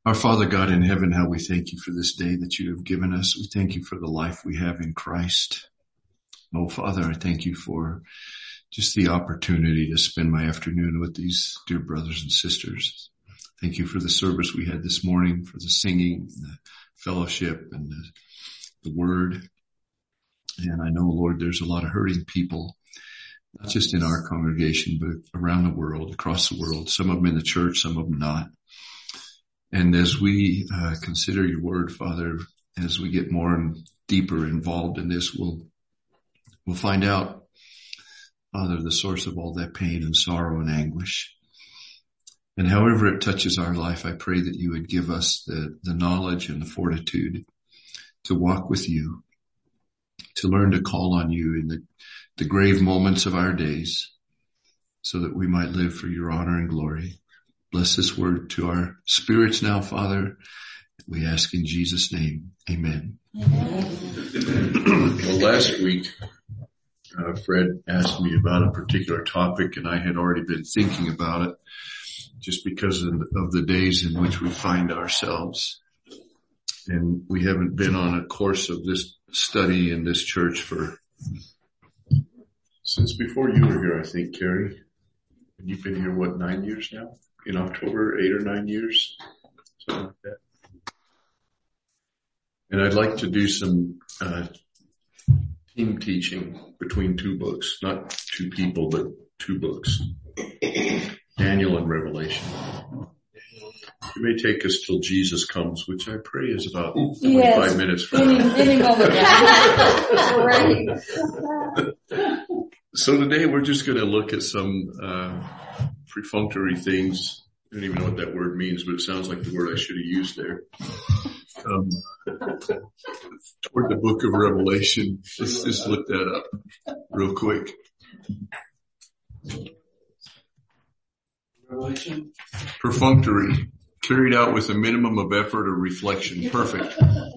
Our Father God in heaven, how we thank you for this day that you have given us. We thank you for the life we have in Christ. Oh, Father, I thank you for just the opportunity to spend my afternoon with these dear brothers and sisters. Thank you for the service we had this morning, for the singing, the fellowship, and the word. And I know, Lord, there's a lot of hurting people, not just in our congregation, but around the world, across the world. Some of them in the church, some of them not. And as we consider your word, Father, as we get more and deeper involved in this, we'll find out, Father, the source of all that pain and sorrow and anguish. And however it touches our life, I pray that you would give us the knowledge and the fortitude to walk with you, to learn to call on you in the grave moments of our days, so that we might live for your honor and glory. Bless this word to our spirits now, Father. We ask in Jesus' name. Amen. Well, last week, Fred asked me about a particular topic, and I had already been thinking about it just because of the days in which we find ourselves. And we haven't been on a course of this study in this church since before you were here, I think, Carrie. And you've been here, 9 years now? In October, 8 or 9 years, something like that. And I'd like to do some team teaching between two books, not two people, but two books, Daniel and Revelation. It may take us till Jesus comes, which I pray is about 25 minutes from now. Any moment. So today we're just going to look at some perfunctory things. I don't even know what that word means, but it sounds like the word I should have used there. Toward the book of Revelation. Let's just look that up real quick. Revelation. Perfunctory. Carried out with a minimum of effort or reflection. Perfect.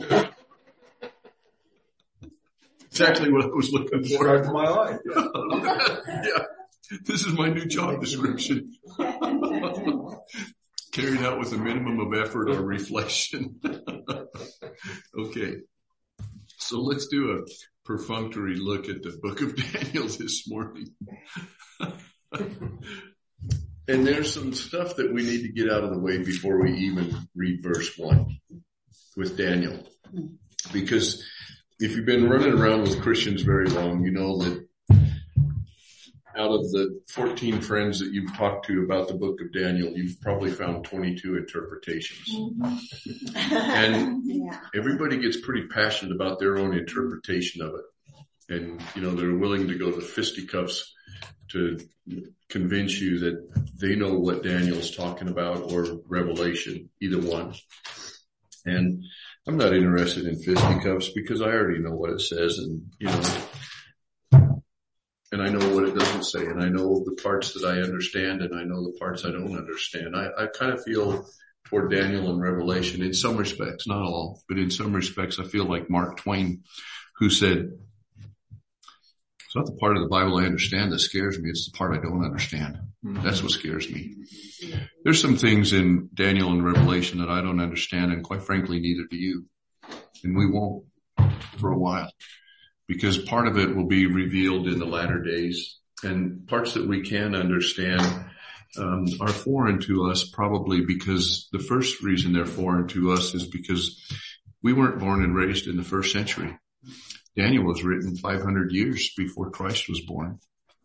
Exactly what I was looking for. Described my life. Yeah. This is my new job description. Carried out with a minimum of effort or reflection. Okay. So let's do a perfunctory look at the book of Daniel this morning. And there's some stuff that we need to get out of the way before we even read verse 1 with Daniel. Because if you've been running around with Christians very long, you know that out of the 14 friends that you've talked to about the book of Daniel, you've probably found 22 interpretations. Mm-hmm. And everybody gets pretty passionate about their own interpretation of it. And, you know, they're willing to go to fisticuffs to convince you that they know what Daniel's talking about, or Revelation, either one. And I'm not interested in fisticuffs because I already know what it says, and, you know, and I know what it doesn't say, and I know the parts that I understand, and I know the parts I don't understand. I kind of feel toward Daniel and Revelation in some respects, not all, but in some respects I feel like Mark Twain, who said, it's not the part of the Bible I understand that scares me, it's the part I don't understand. That's what scares me. There's some things in Daniel and Revelation that I don't understand, and quite frankly, neither do you. And we won't for a while, because part of it will be revealed in the latter days, and parts that we can understand are foreign to us, probably because the first reason they're foreign to us is because we weren't born and raised in the first century. Daniel was written 500 years before Christ was born.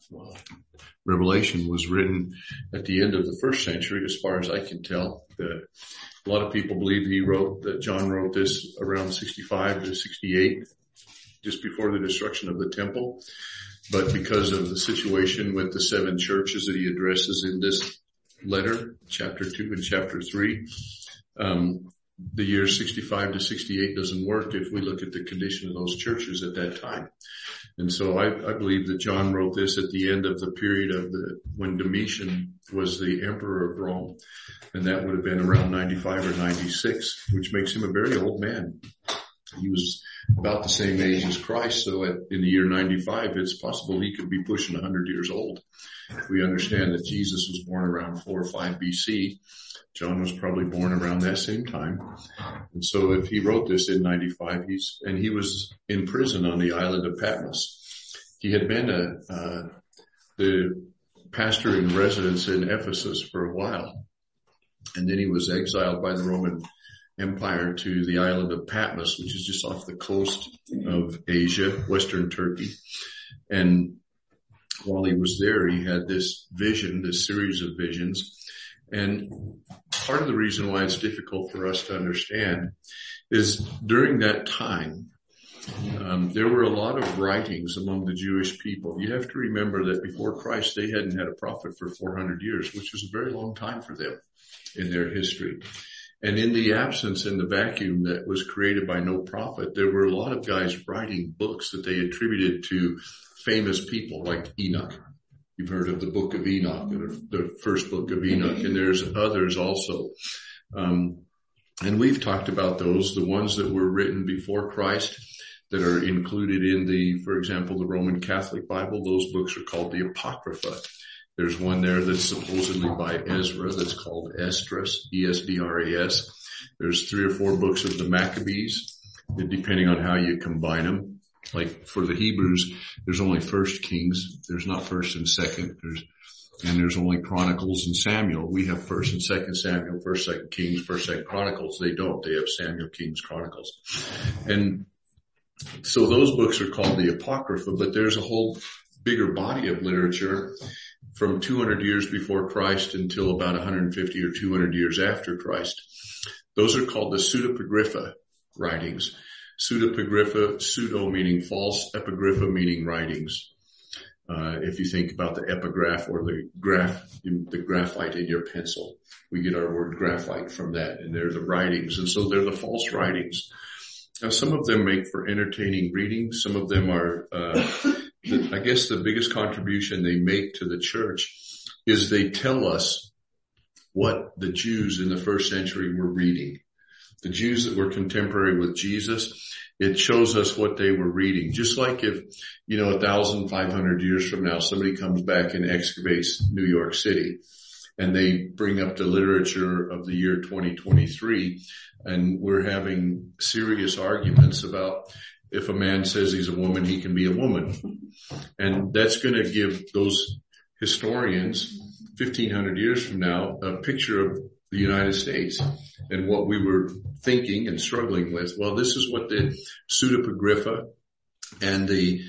Revelation was written at the end of the first century, as far as I can tell. A lot of people believe that John wrote this around 65 to 68, just before the destruction of the temple. But because of the situation with the 7 churches that he addresses in this letter, chapter 2 and chapter 3, the year 65 to 68 doesn't work if we look at the condition of those churches at that time. And so I believe that John wrote this at the end of the period of when Domitian was the emperor of Rome, and that would have been around 95 or 96, which makes him a very old man. He was about the same age as Christ, so in the year 95, it's possible he could be pushing 100 years old. We understand that Jesus was born around 4 or 5 BC. John was probably born around that same time. And so if he wrote this in 95, he was in prison on the island of Patmos. He had been the pastor in residence in Ephesus for a while. And then he was exiled by the Roman Empire to the island of Patmos, which is just off the coast of Asia, Western Turkey. And while he was there, he had this vision, this series of visions. And part of the reason why it's difficult for us to understand is during that time, there were a lot of writings among the Jewish people. You have to remember that before Christ, they hadn't had a prophet for 400 years, which was a very long time for them in their history. And in the absence, in the vacuum that was created by no prophet, there were a lot of guys writing books that they attributed to famous people like Enoch. You've heard of the book of Enoch, the first book of Enoch, and there's others also. And we've talked about those, the ones that were written before Christ that are included in for example, the Roman Catholic Bible. Those books are called the Apocrypha. There's one there that's supposedly by Ezra that's called Esdras, E-S-D-R-A-S. There's 3 or 4 books of the Maccabees, depending on how you combine them. Like for the Hebrews, there's only 1st Kings. There's not 1st and 2nd. There's only Chronicles and Samuel. We have 1st and 2nd Samuel, 1st, 2nd Kings, 1st, 2nd Chronicles. They don't. They have Samuel, Kings, Chronicles. And so those books are called the Apocrypha, but there's a whole bigger body of literature from 200 years before Christ until about 150 or 200 years after Christ. Those are called the pseudepigrapha writings. Pseudepigrapha, pseudo meaning false, epigrapha meaning writings. If you think about the epigraph or the graphite in your pencil, we get our word graphite from that, and they're the writings. And so they're the false writings. Now, some of them make for entertaining reading. Some of them are, I guess the biggest contribution they make to the church is they tell us what the Jews in the first century were reading. The Jews that were contemporary with Jesus, it shows us what they were reading. Just like if, 1,500 years from now, somebody comes back and excavates New York City and they bring up the literature of the year 2023, and we're having serious arguments about if a man says he's a woman, he can be a woman. And that's going to give those historians 1,500 years from now a picture of the United States and what we were thinking and struggling with. Well, this is what the pseudepigrapha and the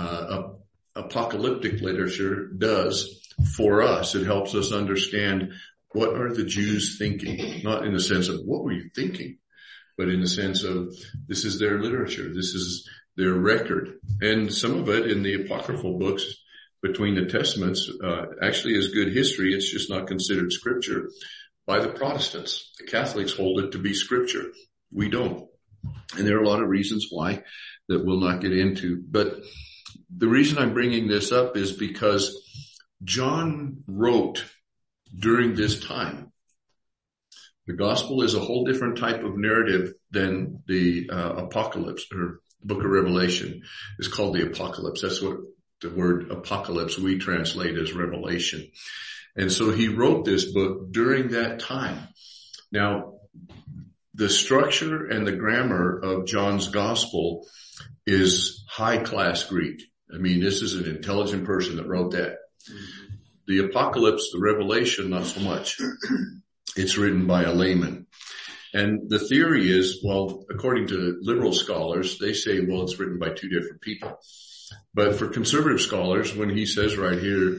apocalyptic literature does for us. It helps us understand what are the Jews thinking, not in the sense of what were you thinking, but in the sense of this is their literature, this is their record. And some of it in the apocryphal books between the Testaments actually is good history. It's just not considered scripture by the Protestants. The Catholics hold it to be scripture. We don't. And there are a lot of reasons why that we'll not get into. But the reason I'm bringing this up is because John wrote during this time. The gospel is a whole different type of narrative than the apocalypse or book of Revelation. It's called the apocalypse. That's what the word apocalypse we translate as revelation. And so he wrote this book during that time. Now, the structure and the grammar of John's gospel is high-class Greek. I mean, this is an intelligent person that wrote that. The apocalypse, the revelation, not so much. It's written by a layman. And the theory is, well, according to liberal scholars, they say, well, it's written by 2 different people. But for conservative scholars, when he says right here,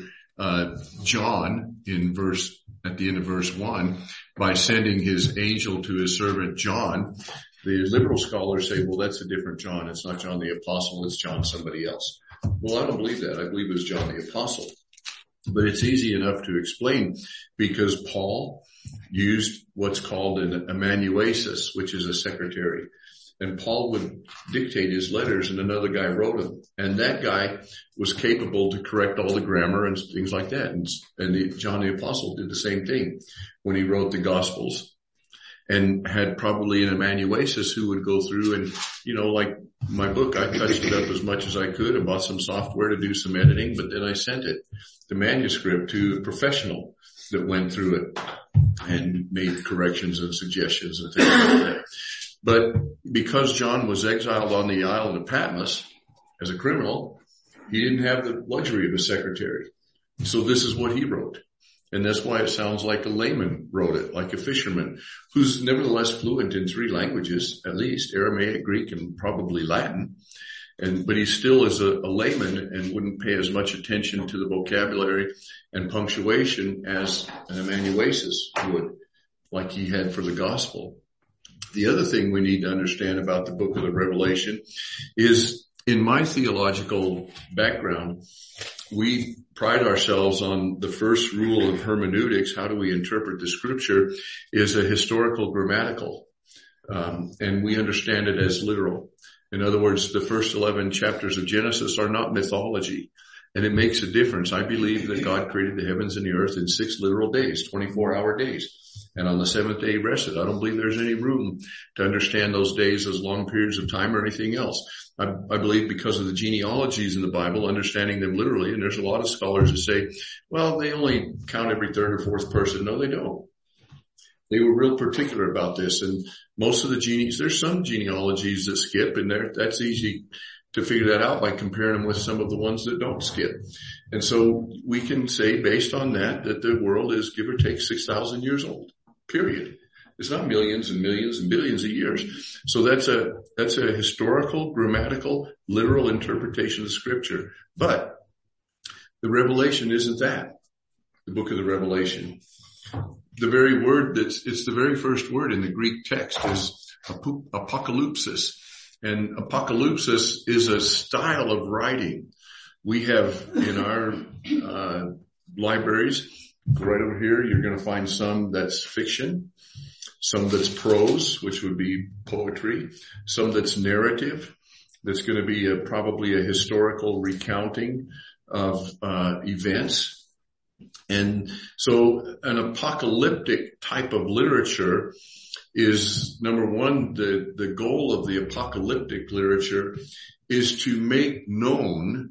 John at the end of verse 1, by sending his angel to his servant John, the liberal scholars say, well, that's a different John. It's not John the Apostle. It's John somebody else. Well, I don't believe that. I believe it's John the Apostle. But it's easy enough to explain because Paul used what's called an amanuensis, which is a secretary. And Paul would dictate his letters and another guy wrote them. And that guy was capable to correct all the grammar and things like that. And John the Apostle did the same thing when he wrote the Gospels. and had probably an amanuensis who would go through and, like my book, I touched it up as much as I could and bought some software to do some editing, but then I sent it, the manuscript, to a professional that went through it and made corrections and suggestions and things like that. But because John was exiled on the island of Patmos as a criminal, he didn't have the luxury of a secretary. So this is what he wrote. And that's why it sounds like a layman wrote it, like a fisherman who's nevertheless fluent in 3 languages, at least Aramaic, Greek, and probably Latin. But he still is a layman and wouldn't pay as much attention to the vocabulary and punctuation as an amanuensis would, like he had for the gospel. The other thing we need to understand about the book of the Revelation is, in my theological background, we pride ourselves on the first rule of hermeneutics. How do we interpret the scripture? Is a historical grammatical. And we understand it as literal. In other words, the first 11 chapters of Genesis are not mythology. And it makes a difference. I believe that God created the heavens and the earth in 6 literal days, 24-hour days. And on the 7th day he rested. I don't believe there's any room to understand those days as long periods of time or anything else. I believe because of the genealogies in the Bible, understanding them literally, and there's a lot of scholars that say, well, they only count every 3rd or 4th person. No, they don't. They were real particular about this. And most of the there's some genealogies that skip, and that's easy to figure that out by comparing them with some of the ones that don't skip. And so we can say, based on that the world is, give or take, 6,000 years old, period. It's not millions and millions and billions of years. So that's a historical, grammatical, literal interpretation of scripture. But the Revelation isn't that. The book of the Revelation. The very word it's the very first word in the Greek text is apocalypsis. And apocalypsis is a style of writing. We have in our libraries, right over here, you're going to find some that's fiction, some that's prose, which would be poetry, some that's narrative, that's going to be probably a historical recounting of events. And so an apocalyptic type of literature is, number one, the goal of the apocalyptic literature is to make known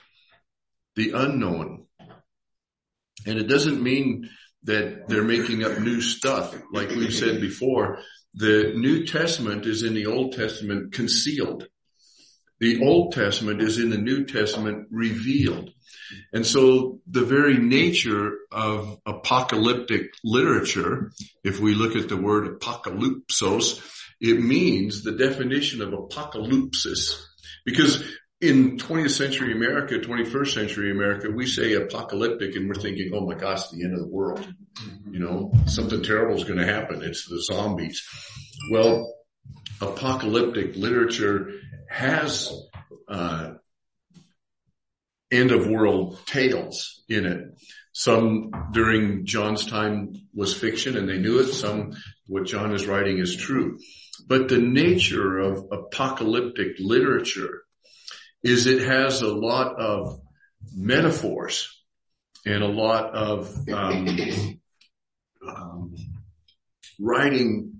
the unknown. And it doesn't mean that they're making up new stuff. Like we've said before, the New Testament is in the Old Testament concealed. The Old Testament is in the New Testament revealed. And so the very nature of apocalyptic literature, if we look at the word apocalypsos, it means the definition of apocalypsis. Because in 20th century America, 21st century America, we say apocalyptic and we're thinking, oh my gosh, the end of the world. Something terrible is going to happen. It's the zombies. Well, apocalyptic literature has end of world tales in it. Some during John's time was fiction and they knew it. Some, what John is writing is true. But the nature of apocalyptic literature is it has a lot of metaphors and a lot of writing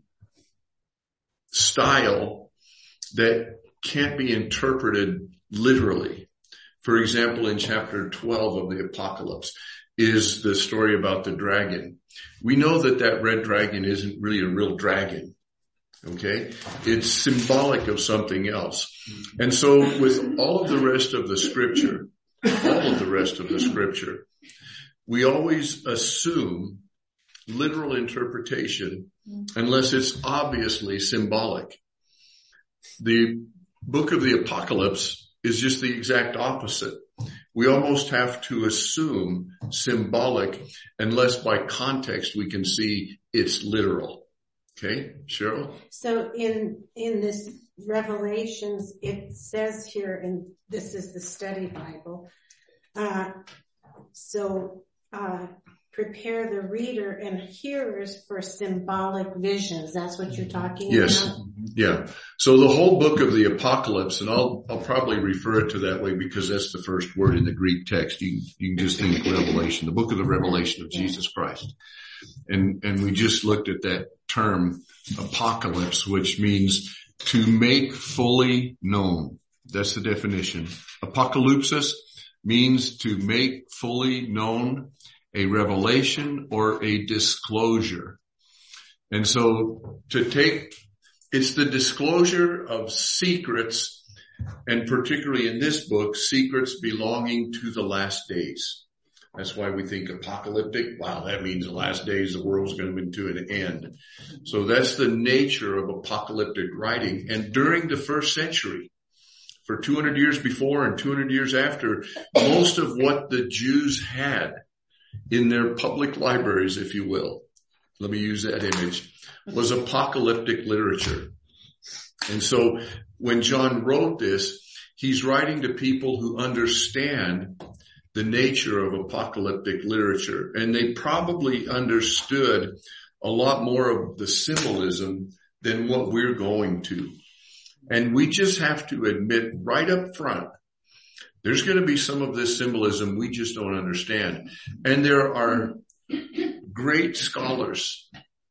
style that can't be interpreted literally. For example, in chapter 12 of the Apocalypse is the story about the dragon. We know that red dragon isn't really a real dragon. Okay? It's symbolic of something else. And so with all of the rest of the scripture, we always assume literal interpretation unless it's obviously symbolic. The book of the Apocalypse is just the exact opposite. We almost have to assume symbolic unless by context we can see it's literal. Okay, Cheryl? So in this Revelations, it says here, and this is the study Bible, prepare the reader and hearers for symbolic visions. That's what you're talking Yes. about? Yeah. So the whole book of the Apocalypse, and I'll probably refer it to that way because that's the first word in the Greek text. You can just think Revelation, the book of the revelation of Jesus Christ. And we just looked at that term apocalypse, which means to make fully known. That's the definition. Apocalypsis means to make fully known, a revelation or a disclosure. And so it's the disclosure of secrets, and particularly in this book, secrets belonging to the last days. That's why we think apocalyptic. Wow, that means the last days, the world's going to come to an end. So that's the nature of apocalyptic writing. And during the first century, for 200 years before and 200 years after, most of what the Jews had in their public libraries, if you will, let me use that image, was apocalyptic literature. And so when John wrote this, he's writing to people who understand the nature of apocalyptic literature. And they probably understood a lot more of the symbolism than what we're going to. And we just have to admit right up front, there's going to be some of this symbolism we just don't understand. And there are great scholars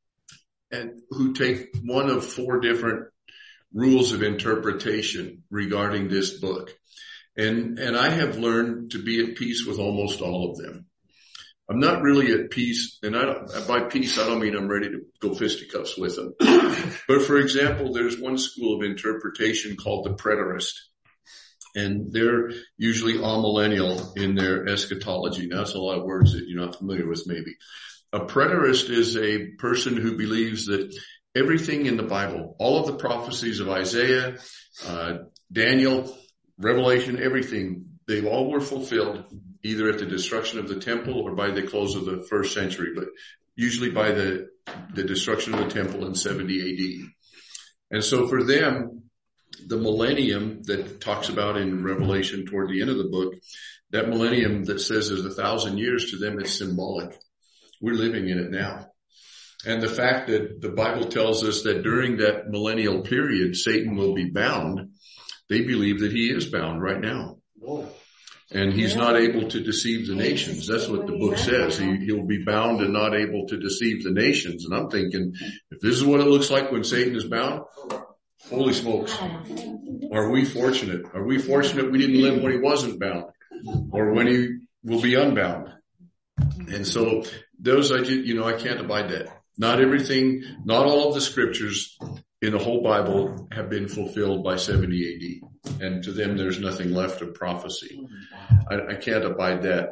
who take one of 4 different rules of interpretation regarding this book. And I have learned to be at peace with almost all of them. I'm not really at peace, and by peace I don't mean I'm ready to go fisticuffs with them. But for example, there's one school of interpretation called the preterist. And they're usually amillennial in their eschatology. Now, that's a lot of words that you're not familiar with maybe. A preterist is a person who believes that everything in the Bible, all of the prophecies of Isaiah, Daniel, Revelation, everything, they all were fulfilled either at the destruction of the temple or by the close of the first century, but usually by the destruction of the temple in 70 AD. And so for them, the millennium that talks about in Revelation toward the end of the book, that millennium that says is 1,000 years, to them it's symbolic. We're living in it now. And the fact that the Bible tells us that during that millennial period, Satan will be bound, they believe that he is bound right now. Whoa. And he's not able to deceive the nations. That's what the book says. He'll be bound and not able to deceive the nations. And I'm thinking, if this is what it looks like when Satan is bound, holy smokes. Are we fortunate? Are we fortunate we didn't live when he wasn't bound or when he will be unbound? And so those, I can't abide that. Not everything, not all of the scriptures in the whole Bible have been fulfilled by 70 AD. And to them, there's nothing left of prophecy. I can't abide that.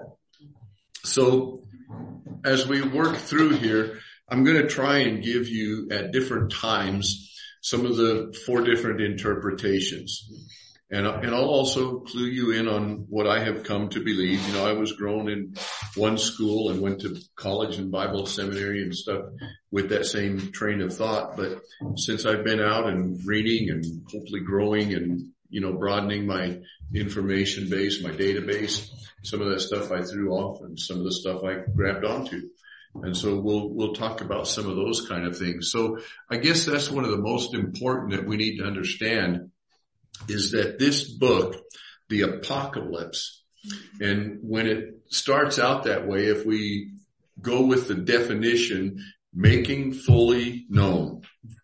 So as we work through here, I'm going to try and give you at different times some of the 4 different interpretations. And I'll also clue you in on what I have come to believe. I was grown in one school and went to college and Bible seminary and stuff with that same train of thought. But since I've been out and reading and hopefully growing and, broadening my information base, my database, some of that stuff I threw off and some of the stuff I grabbed onto. And so we'll talk about some of those kind of things. So I guess that's one of the most important that we need to understand is that this book, the Apocalypse, and when it starts out that way, if we go with the definition, making fully known,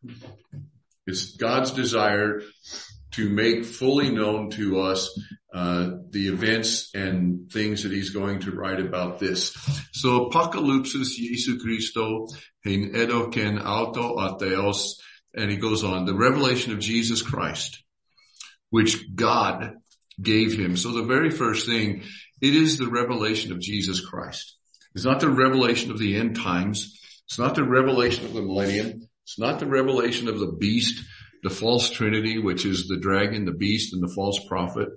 it's God's desire to make fully known to us the events and things that he's going to write about this. So Apocalypsis Jesu Christo hein edoken auto atheos, and he goes on, the revelation of Jesus Christ, which God gave him. So the very first thing, it is the revelation of Jesus Christ. It's not the revelation of the end times. It's not the revelation of the millennium. It's not the revelation of the beast, the false trinity, which is the dragon, the beast, and the false prophet.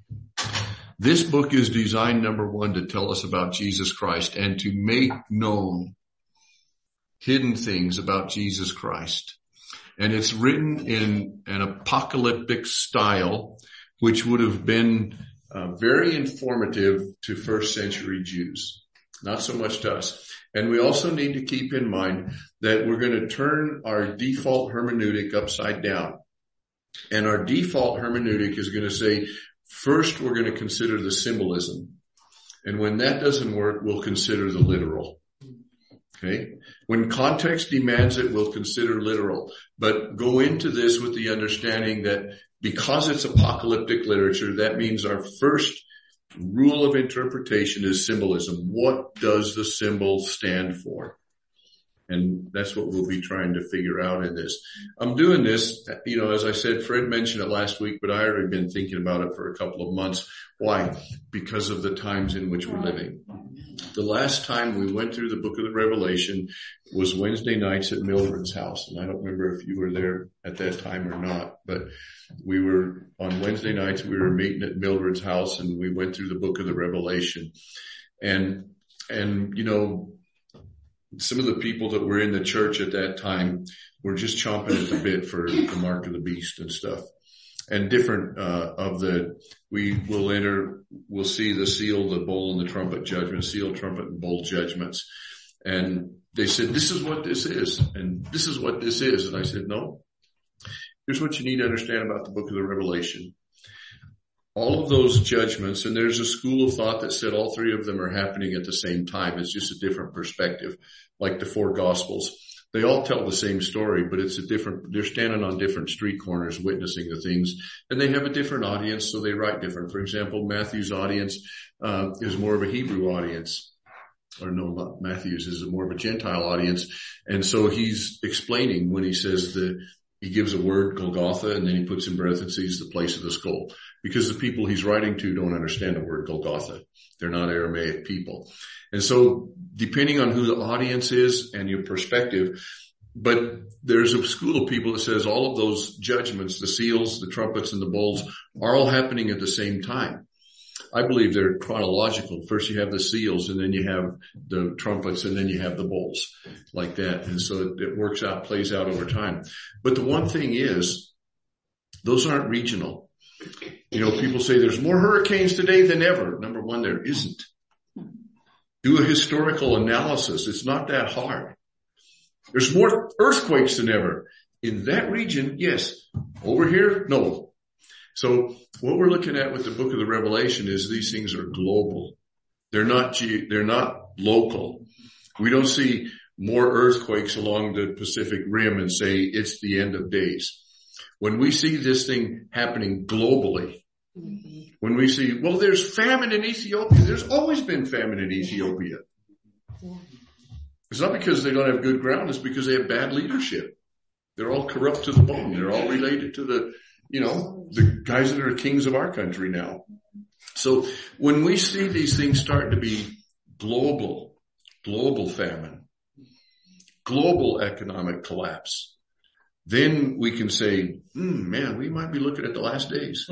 This book is designed, number 1, to tell us about Jesus Christ and to make known hidden things about Jesus Christ. And it's written in an apocalyptic style, which would have been very informative to first century Jews. not so much to us. And we also need to keep in mind that we're going to turn our default hermeneutic upside down. And our default hermeneutic is going to say, first we're going to consider the symbolism. And when that doesn't work, we'll consider the literal. Okay? When context demands it, we'll consider literal. But go into this with the understanding that because it's apocalyptic literature, that means our first rule of interpretation is symbolism. What does the symbol stand for? And that's what we'll be trying to figure out in this. I'm doing this, as I said, Fred mentioned it last week, but I already been thinking about it for a couple of months. Why? Because of the times in which we're living. The last time we went through the book of the Revelation was Wednesday nights at Mildred's house. And I don't remember if you were there at that time or not, but we were on Wednesday nights, we were meeting at Mildred's house and we went through the book of the Revelation. And some of the people that were in the church at that time were just chomping at the bit for the mark of the beast and stuff. And different, we'll see the seal, the bowl, and the trumpet judgment, seal, trumpet, and bowl judgments. And they said, this is what this is, and this is what this is. And I said, no. Here's what you need to understand about the book of the Revelation. All of those judgments, and there's a school of thought that said all three of them are happening at the same time. It's just a different perspective, like the four Gospels. They all tell the same story, but they're standing on different street corners witnessing the things, and they have a different audience, so they write different. For example, Matthew's audience is more of a Hebrew audience. Or no, not Matthew's, is more of a Gentile audience. And so he's explaining when he says he gives a word, Golgotha, and then he puts in parentheses the place of the skull. Because the people he's writing to don't understand the word Golgotha. They're not Aramaic people. And so depending on who the audience is and your perspective, but there's a school of people that says all of those judgments, the seals, the trumpets, and the bowls are all happening at the same time. I believe they're chronological. First you have the seals, and then you have the trumpets, and then you have the bowls, like that. And so it works out, plays out over time. But the one thing is, those aren't regional. People say there's more hurricanes today than ever. Number one, there isn't. Do a historical analysis. It's not that hard. There's more earthquakes than ever. In that region, yes. Over here, no. So what we're looking at with the book of the Revelation is these things are global. They're not local. We don't see more earthquakes along the Pacific Rim and say it's the end of days. When we see this thing happening globally, when we see, well, there's famine in Ethiopia. There's always been famine in Ethiopia. It's not because they don't have good ground. It's because they have bad leadership. They're all corrupt to the bone. They're all related to the guys that are kings of our country now. So when we see these things starting to be global famine, global economic collapse, then we can say, man, we might be looking at the last days.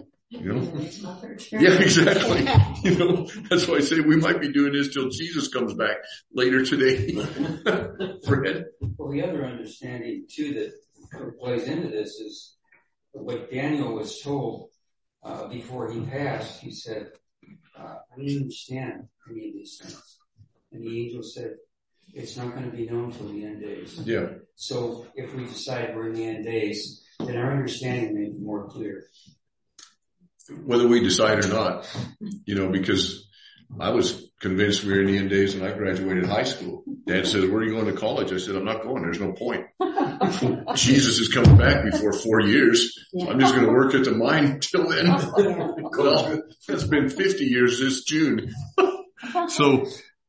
Yeah, exactly. That's why I say we might be doing this till Jesus comes back later today. Fred? Well, the other understanding too that plays into this is what Daniel was told before he passed. He said, I didn't understand any of these things. And the angel said, it's not going to be known till the end days. Yeah. So if we decide we're in the end days, then our understanding may be more clear. Whether we decide or not, because I was convinced we were in the end days when I graduated high school. Dad said, where are you going to college? I said, I'm not going. There's no point. Jesus is coming back before 4 years. Yeah. I'm just going to work at the mine till then. Well, it's been 50 years this June. So,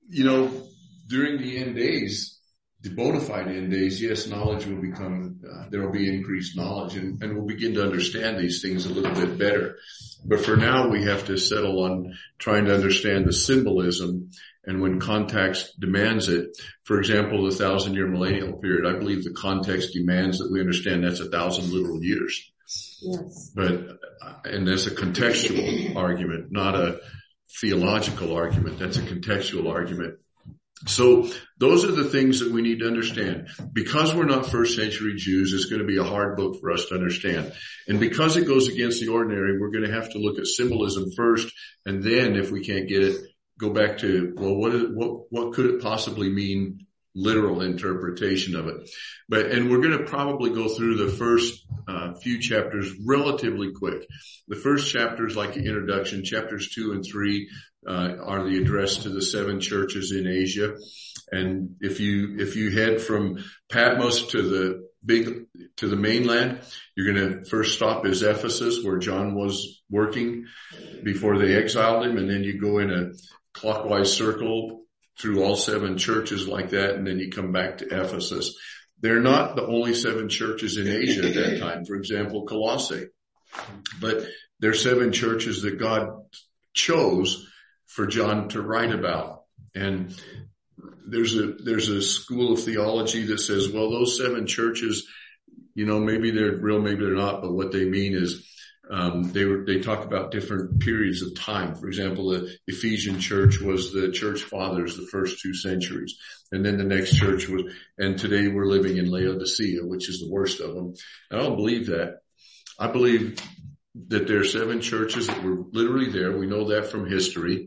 during the end days, the bona fide end days, yes, knowledge will become, there will be increased knowledge and we'll begin to understand these things a little bit better. But for now, we have to settle on trying to understand the symbolism and when context demands it. For example, the 1,000-year millennial period, I believe the context demands that we understand that's 1,000 literal years. Yes. And that's a contextual argument, not a theological argument. That's a contextual argument. So those are the things that we need to understand. Because we're not first century Jews, it's going to be a hard book for us to understand. And because it goes against the ordinary, we're going to have to look at symbolism first, and then if we can't get it, go back to, well, what could it possibly mean? Literal interpretation of it. And we're going to probably go through the first few chapters relatively quick. The first chapter is like an introduction. Chapters 2 and 3 are the address to the 7 churches in Asia. And if you head from Patmos to the mainland, you're going to first stop is Ephesus, where John was working before they exiled him, and then you go in a clockwise circle through all 7 churches like that, and then you come back to Ephesus. They're not the only 7 churches in Asia at that time. For example, Colossae. But they're 7 churches that God chose for John to write about. And there's a school of theology that says, well, those 7 churches, maybe they're real, maybe they're not, but what they mean is they talk about different periods of time. For example, the Ephesian church was the church fathers, the first 2 centuries. And then the next church was, and today we're living in Laodicea, which is the worst of them. I don't believe that. I believe that there are 7 churches that were literally there. We know that from history.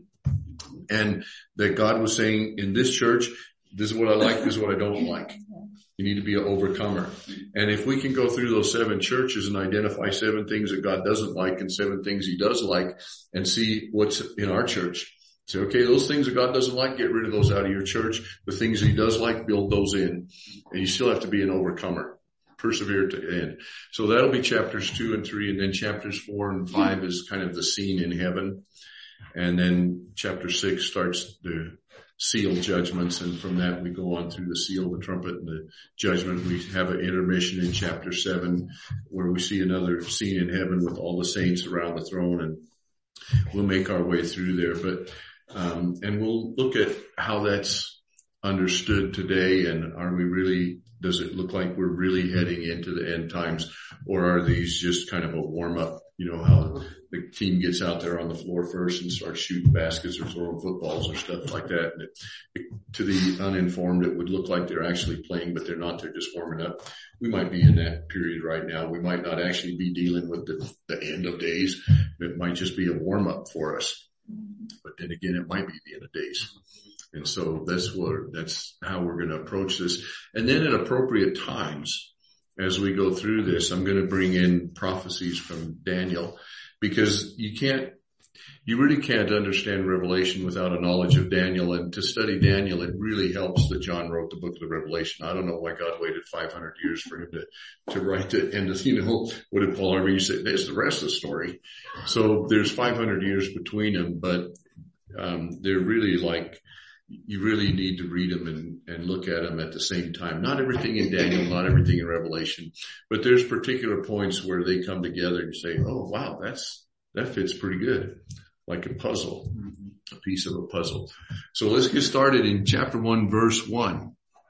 And that God was saying, in this church, this is what I like, this is what I don't like. You need to be an overcomer. And if we can go through those 7 churches and identify 7 things that God doesn't like and 7 things he does like, and see what's in our church. Say, okay, those things that God doesn't like, get rid of those out of your church. The things he does like, build those in. And you still have to be an overcomer. Persevere to the end. So that'll be chapters 2 and 3, and then chapters 4 and 5 is kind of the scene in heaven. And then chapter 6 starts the seal judgments, and from that we go on through the seal, the trumpet, and the judgment. We have an intermission in chapter 7 where we see another scene in heaven with all the saints around the throne, and we'll make our way through there. But and we'll look at how that's understood today, and does it look like we're really heading into the end times, or are these just kind of a warm up? How the team gets out there on the floor first and starts shooting baskets or throwing footballs or stuff like that. And to the uninformed, it would look like they're actually playing, but they're not. They're just warming up. We might be in that period right now. We might not actually be dealing with the end of days. It might just be a warm up for us. But then again, it might be the end of days. And so that's how we're going to approach this. And then at appropriate times, as we go through this, I'm going to bring in prophecies from Daniel, because you really can't understand Revelation without a knowledge of Daniel. And to study Daniel, it really helps that John wrote the book of the Revelation. I don't know why God waited 500 years for him to write the end of, what did Paul Harvey say? There's the rest of the story. So there's 500 years between them, but they're really you really need to read them and look at them at the same time. Not everything in Daniel, not everything in Revelation, but there's particular points where they come together and say, oh wow, that fits pretty good. Like a puzzle, a piece of a puzzle. So let's get started in chapter 1, verse 1.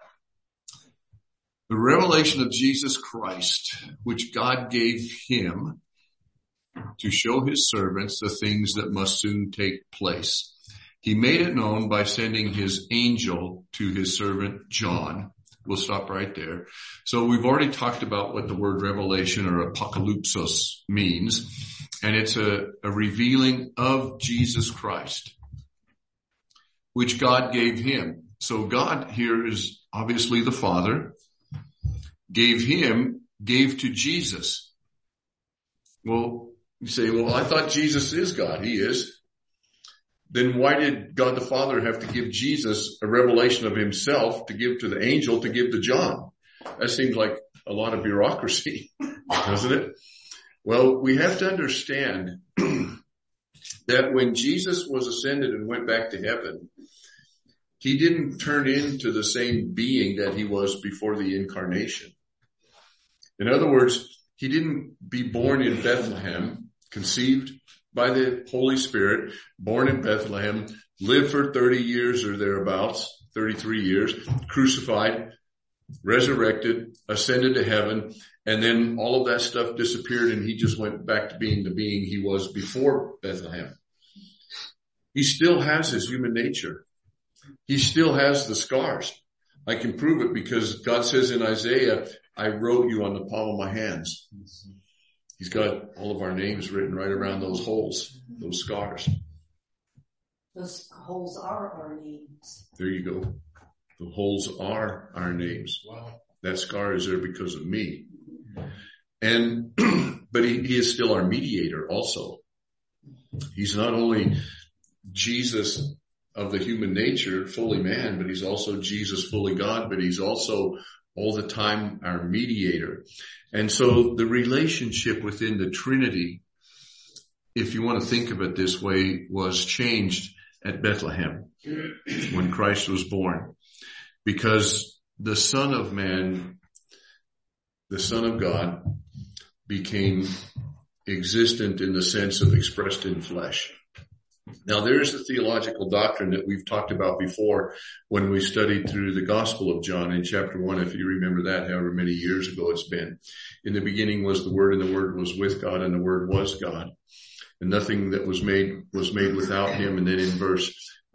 The revelation of Jesus Christ, which God gave him to show his servants the things that must soon take place. He made it known by sending his angel to his servant John. We'll stop right there. So we've already talked about what the word revelation or apocalypsos means, and it's a revealing of Jesus Christ, which God gave him. So God here is obviously the Father, gave to Jesus. Well, you say, well, I thought Jesus is God. He is. Then why did God the Father have to give Jesus a revelation of himself to give to the angel to give to John? That seems like a lot of bureaucracy, doesn't it? Well, we have to understand that when Jesus was ascended and went back to heaven, he didn't turn into the same being that he was before the incarnation. In other words, he didn't be born in Bethlehem, conceived by the Holy Spirit, born in Bethlehem, lived for 30 years or thereabouts, 33 years, crucified, resurrected, ascended to heaven, and then all of that stuff disappeared and he just went back to being the being he was before Bethlehem. He still has his human nature. He still has the scars. I can prove it because God says in Isaiah, I wrote you on the palm of my hands. He's got all of our names written right around those holes, those scars. Those holes are our names. There you go. The holes are our names. Wow. That scar is there because of me. And, but he is still our mediator also. He's not only Jesus of the human nature, fully man, but he's also Jesus, fully God, but he's also all the time our mediator. And so the relationship within the Trinity, if you want to think of it this way, was changed at Bethlehem when Christ was born, because the Son of Man, the Son of God, became existent in the sense of expressed in flesh. Now there is a theological doctrine that we've talked about before when we studied through the Gospel of John in chapter 1, if you remember that, however many years ago it's been. In the beginning was the Word, and the Word was with God, and the Word was God. And nothing that was made without him. And then in verse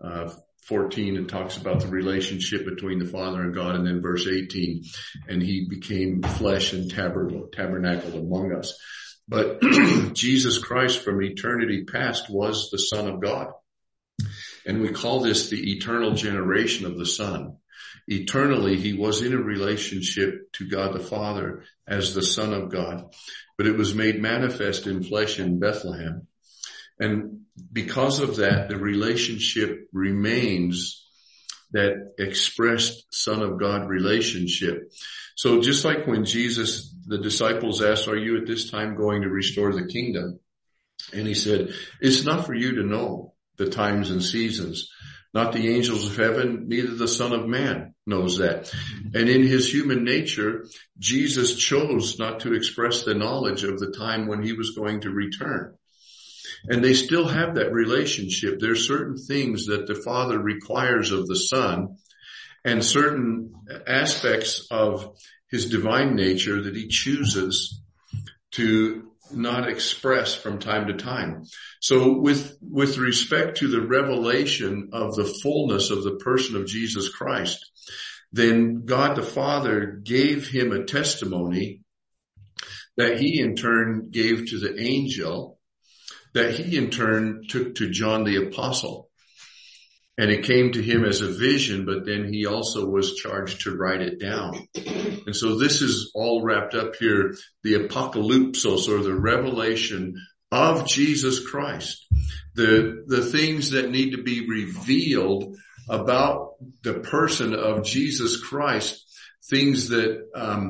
14, it talks about the relationship between the Father and God. And then verse 18, and he became flesh and tabernacled among us. But Jesus Christ from eternity past was the Son of God. And we call this the eternal generation of the Son. Eternally, he was in a relationship to God the Father as the Son of God. But it was made manifest in flesh in Bethlehem. And because of that, the relationship remains that expressed Son of God relationship. So just like when Jesus, the disciples asked, are you at this time going to restore the kingdom? And he said, it's not for you to know the times and seasons, not the angels of heaven, neither the Son of Man knows that. And in his human nature, Jesus chose not to express the knowledge of the time when he was going to return. And they still have that relationship. There are certain things that the Father requires of the Son and certain aspects of his divine nature that he chooses to not express from time to time. So with respect to the revelation of the fullness of the person of Jesus Christ, then God the Father gave him a testimony that he in turn gave to the angel, that he in turn took to John the Apostle. And it came to him as a vision, but then he also was charged to write it down. And so this is all wrapped up here, the apocalypsos, or the revelation of Jesus Christ. The things that need to be revealed about the person of Jesus Christ, things that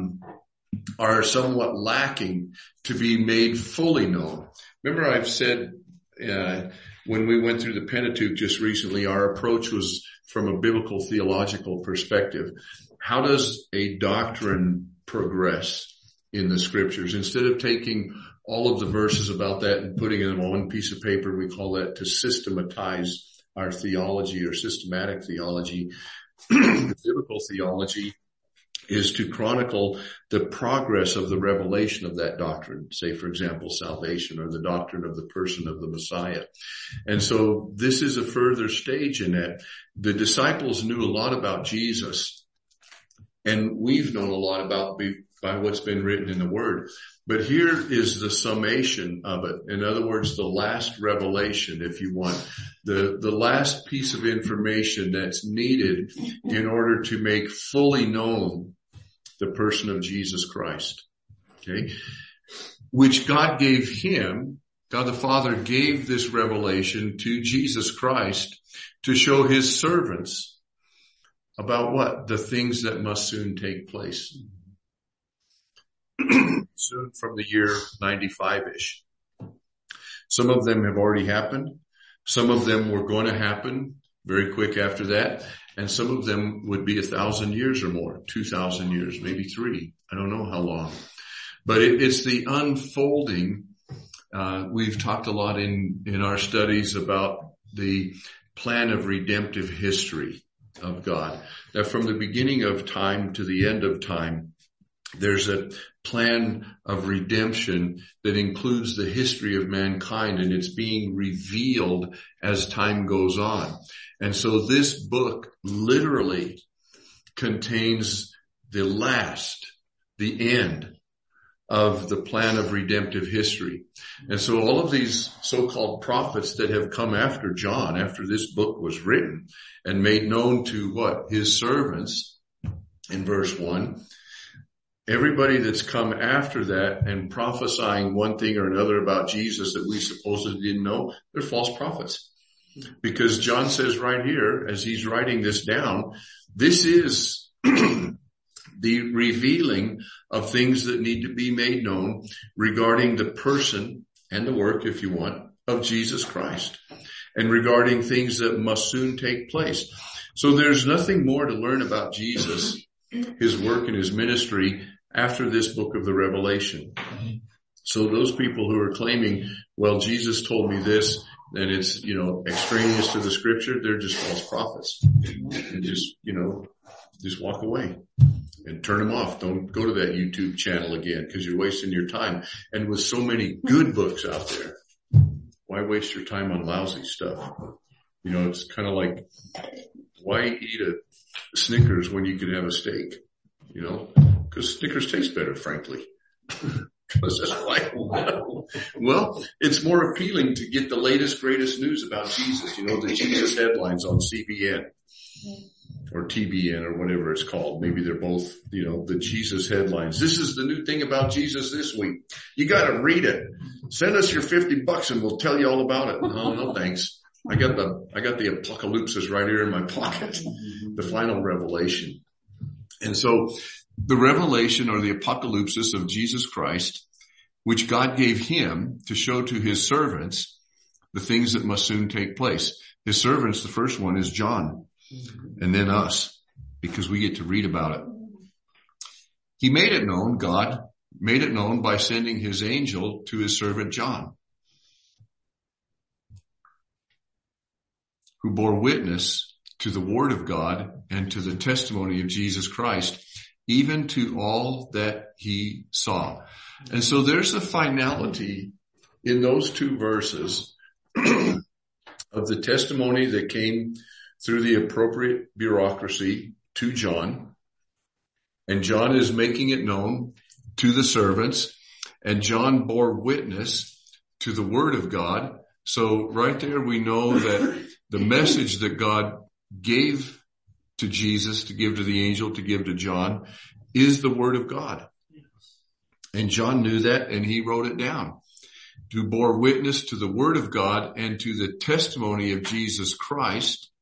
are somewhat lacking to be made fully known. Remember I've said when we went through the Pentateuch just recently, our approach was from a biblical theological perspective. How does a doctrine progress in the scriptures? Instead of taking all of the verses about that and putting them on one piece of paper, we call that to systematize our theology or systematic theology. The biblical theology is to chronicle the progress of the revelation of that doctrine. Say, for example, salvation or the doctrine of the person of the Messiah. And so this is a further stage in that. The disciples knew a lot about Jesus, and we've known a lot about by what's been written in the Word. But here is the summation of it. In other words, the last revelation, if you want, the last piece of information that's needed in order to make fully known the person of Jesus Christ. Okay. Which God gave him, God the Father gave this revelation to Jesus Christ to show his servants about what? The things that must soon take place. Soon from the year 95-ish. Some of them have already happened. Some of them were going to happen very quick after that. And some of them would be 1,000 years or more, 2,000 years, maybe 3. I don't know how long. But it's the unfolding. We've talked a lot in our studies about the plan of redemptive history of God. That from the beginning of time to the end of time, there's a plan of redemption that includes the history of mankind, and it's being revealed as time goes on. And so this book literally contains the end of the plan of redemptive history. And so all of these so-called prophets that have come after John, after this book was written and made known to what? His servants in verse 1. Everybody that's come after that and prophesying one thing or another about Jesus that we supposedly didn't know, they're false prophets. Because John says right here, as he's writing this down, this is the revealing of things that need to be made known regarding the person and the work, if you want, of Jesus Christ, and regarding things that must soon take place. So there's nothing more to learn about Jesus, his work and his ministry after this book of the Revelation. So those people who are claiming, well, Jesus told me this, and it's, extraneous to the scripture, they're just false prophets. And just walk away and turn them off. Don't go to that YouTube channel again because you're wasting your time. And with so many good books out there, why waste your time on lousy stuff? It's kind of like, why eat a Snickers when you could have a steak? Because Snickers taste better, frankly. Well, it's more appealing to get the latest, greatest news about Jesus. The Jesus headlines on CBN or TBN or whatever it's called. Maybe they're both, the Jesus headlines. This is the new thing about Jesus this week. You got to read it. Send us your $50 and we'll tell you all about it. No, thanks. I got the apocalypse right here in my pocket. The final revelation. And so the revelation or the apocalypse of Jesus Christ, which God gave him to show to his servants the things that must soon take place. His servants, the first one is John, and then us, because we get to read about it. He made it known, God made it known by sending his angel to his servant John, who bore witness to the word of God and to the testimony of Jesus Christ, even to all that he saw. And so there's a finality in those two verses of the testimony that came through the appropriate bureaucracy to John. And John is making it known to the servants. And John bore witness to the word of God. So right there we know that the message that God gave to Jesus, to give to the angel, to give to John, is the word of God. And John knew that and he wrote it down. To bore witness to the word of God and to the testimony of Jesus Christ,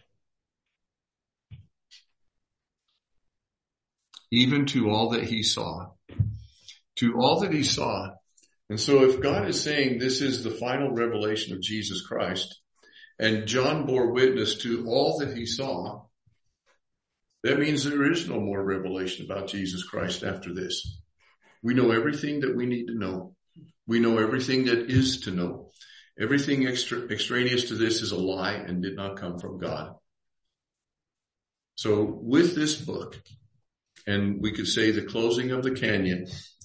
even to all that he saw. To all that he saw. And so if God is saying this is the final revelation of Jesus Christ, and John bore witness to all that he saw, that means there is no more revelation about Jesus Christ after this. We know everything that we need to know. We know everything that is to know. Everything extraneous to this is a lie and did not come from God. So with this book, and we could say the closing of the canon,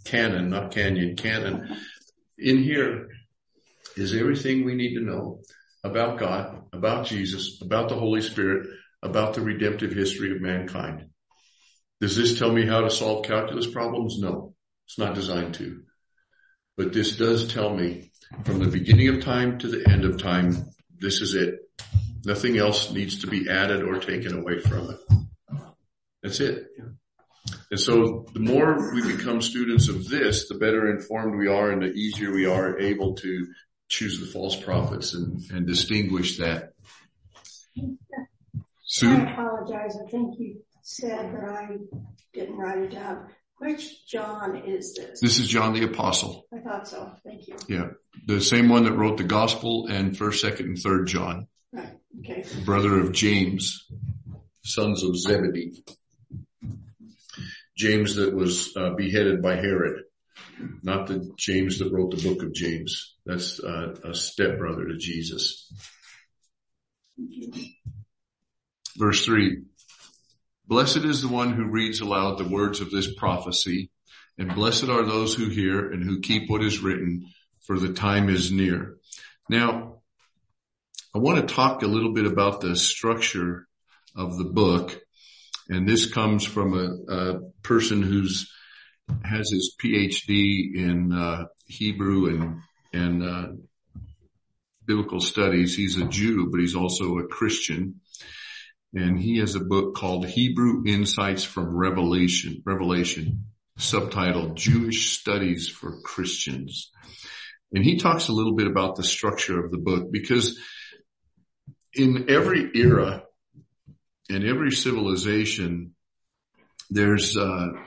in here is everything we need to know about God, about Jesus, about the Holy Spirit, about the redemptive history of mankind. Does this tell me how to solve calculus problems? No, it's not designed to. But this does tell me from the beginning of time to the end of time, this is it. Nothing else needs to be added or taken away from it. That's it. And so the more we become students of this, the better informed we are and the easier we are able to choose the false prophets and distinguish that. Sue? I apologize. I think you said, but I didn't write it down. Which John is this? This is John the Apostle. I thought so. Thank you. Yeah. The same one that wrote the Gospel and 1st, 2nd, and 3rd John. Right. Okay. Brother of James, sons of Zebedee. James that was beheaded by Herod. Not the James that wrote the book of James. That's a stepbrother to Jesus. Verse 3. Blessed is the one who reads aloud the words of this prophecy, and blessed are those who hear and who keep what is written, for the time is near. Now, I want to talk a little bit about the structure of the book, and this comes from a person who's has his PhD in Hebrew and biblical studies. He's a Jew, but he's also a Christian. And he has a book called Hebrew Insights from Revelation, subtitled Jewish Studies for Christians. And he talks a little bit about the structure of the book, because in every era and every civilization, there's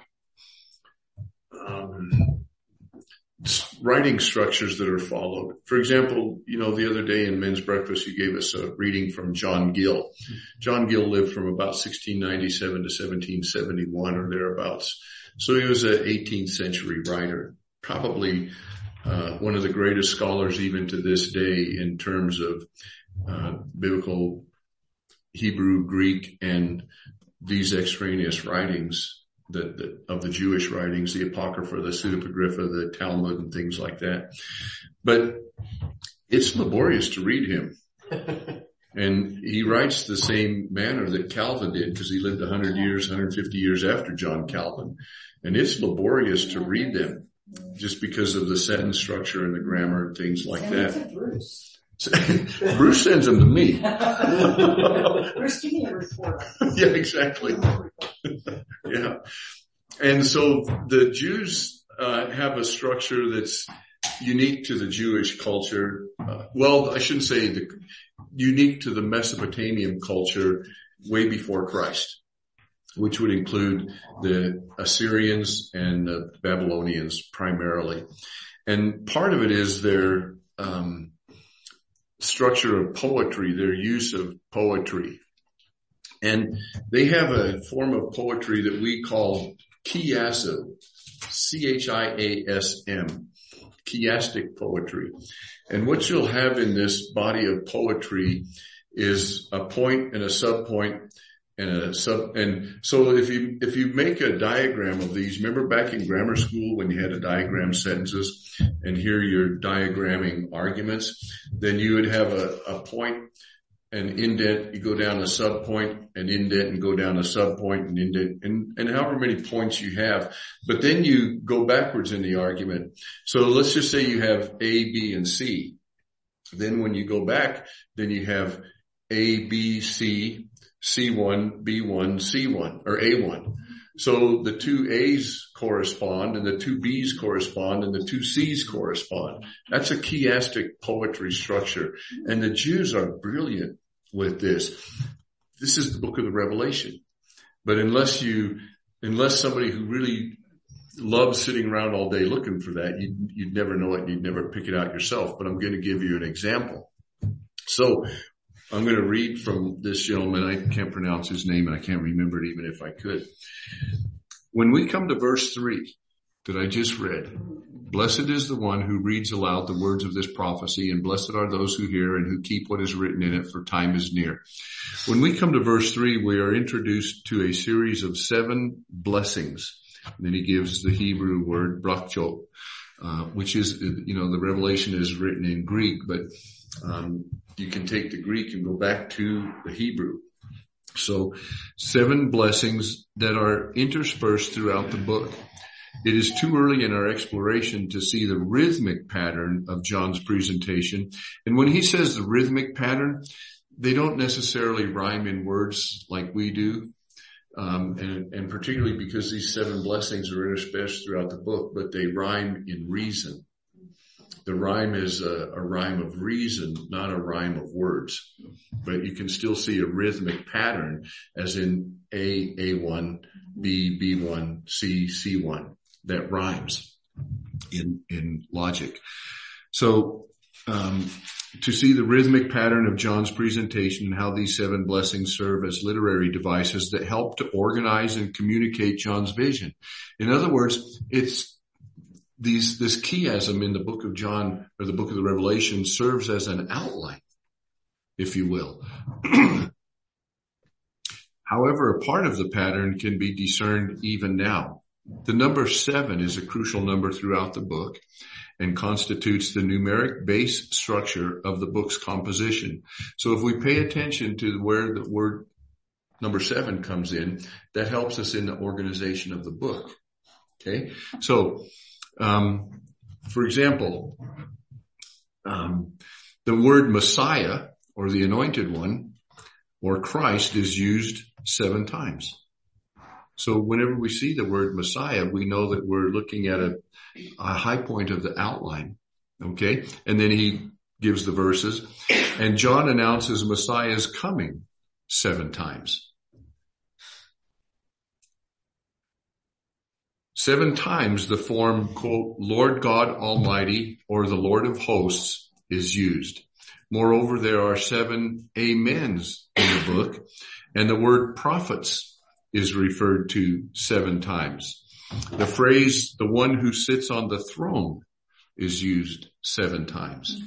writing structures that are followed. For example, the other day in Men's Breakfast, you gave us a reading from John Gill. John Gill lived from about 1697 to 1771 or thereabouts. So he was an 18th century writer, probably one of the greatest scholars even to this day in terms of biblical Hebrew, Greek, and these extraneous writings of the Jewish writings, the Apocrypha, the Pseudepigrapha, the Talmud, and things like that. But it's laborious to read him. And he writes the same manner that Calvin did, because he lived 100 years, 150 years after John Calvin. And it's laborious to read them just because of the sentence structure and the grammar and things like that. Bruce sends them to me. Bruce, give me a report. Yeah, exactly. Yeah. And so the Jews have a structure that's unique to the Jewish culture. Well, I shouldn't say unique to the Mesopotamian culture way before Christ, which would include the Assyrians and the Babylonians primarily. And part of it is their structure of poetry, their use of poetry. And they have a form of poetry that we call chiasm, C-H-I-A-S-M, chiastic poetry. And what you'll have in this body of poetry is a point and a subpoint and so if you make a diagram of these, remember back in grammar school when you had to diagram sentences, and here you're diagramming arguments, then you would have a point, an indent, you go down a subpoint, an indent, and go down a subpoint, an indent, and however many points you have. But then you go backwards in the argument. So let's just say you have A, B, and C. Then when you go back, then you have A, B, C, C1, B1, C1, or A1. So the two A's correspond and the two B's correspond and the two C's correspond. That's a chiastic poetry structure. And the Jews are brilliant with this. This is the book of the Revelation. But unless somebody who really loves sitting around all day looking for that, you'd never know it and you'd never pick it out yourself. But I'm going to give you an example. So I'm going to read from this gentleman. I can't pronounce his name and I can't remember it even if I could. When we come to verse 3 that I just read, blessed is the one who reads aloud the words of this prophecy, and blessed are those who hear and who keep what is written in it, for time is near. When we come to verse 3, we are introduced to a series of 7 blessings. And then he gives the Hebrew word brachot, which is, the Revelation is written in Greek, but you can take the Greek and go back to the Hebrew. So 7 blessings that are interspersed throughout the book. It is too early in our exploration to see the rhythmic pattern of John's presentation. And when he says the rhythmic pattern, they don't necessarily rhyme in words like we do. And particularly because these 7 blessings are interspersed throughout the book, but they rhyme in reason. The rhyme is a rhyme of reason, not a rhyme of words. But you can still see a rhythmic pattern, as in A, A1, B, B1, C, C1, that rhymes in logic. So, to see the rhythmic pattern of John's presentation and how these 7 blessings serve as literary devices that help to organize and communicate John's vision. In other words, it's this chiasm in the book of John, or the book of the Revelation, serves as an outline, if you will. However, a part of the pattern can be discerned even now. The number 7 is a crucial number throughout the book and constitutes the numeric base structure of the book's composition. So if we pay attention to where the word number 7 comes in, that helps us in the organization of the book. Okay. So, for example, the word Messiah or the Anointed One or Christ is used 7 times. So whenever we see the word Messiah, we know that we're looking at a high point of the outline. Okay. And then he gives the verses, and John announces Messiah's coming 7 times. 7 times the form, quote, Lord God Almighty or the Lord of hosts is used. Moreover, there are 7 amens in the book, and the word prophets is referred to 7 times. The phrase, the one who sits on the throne, is used 7 times.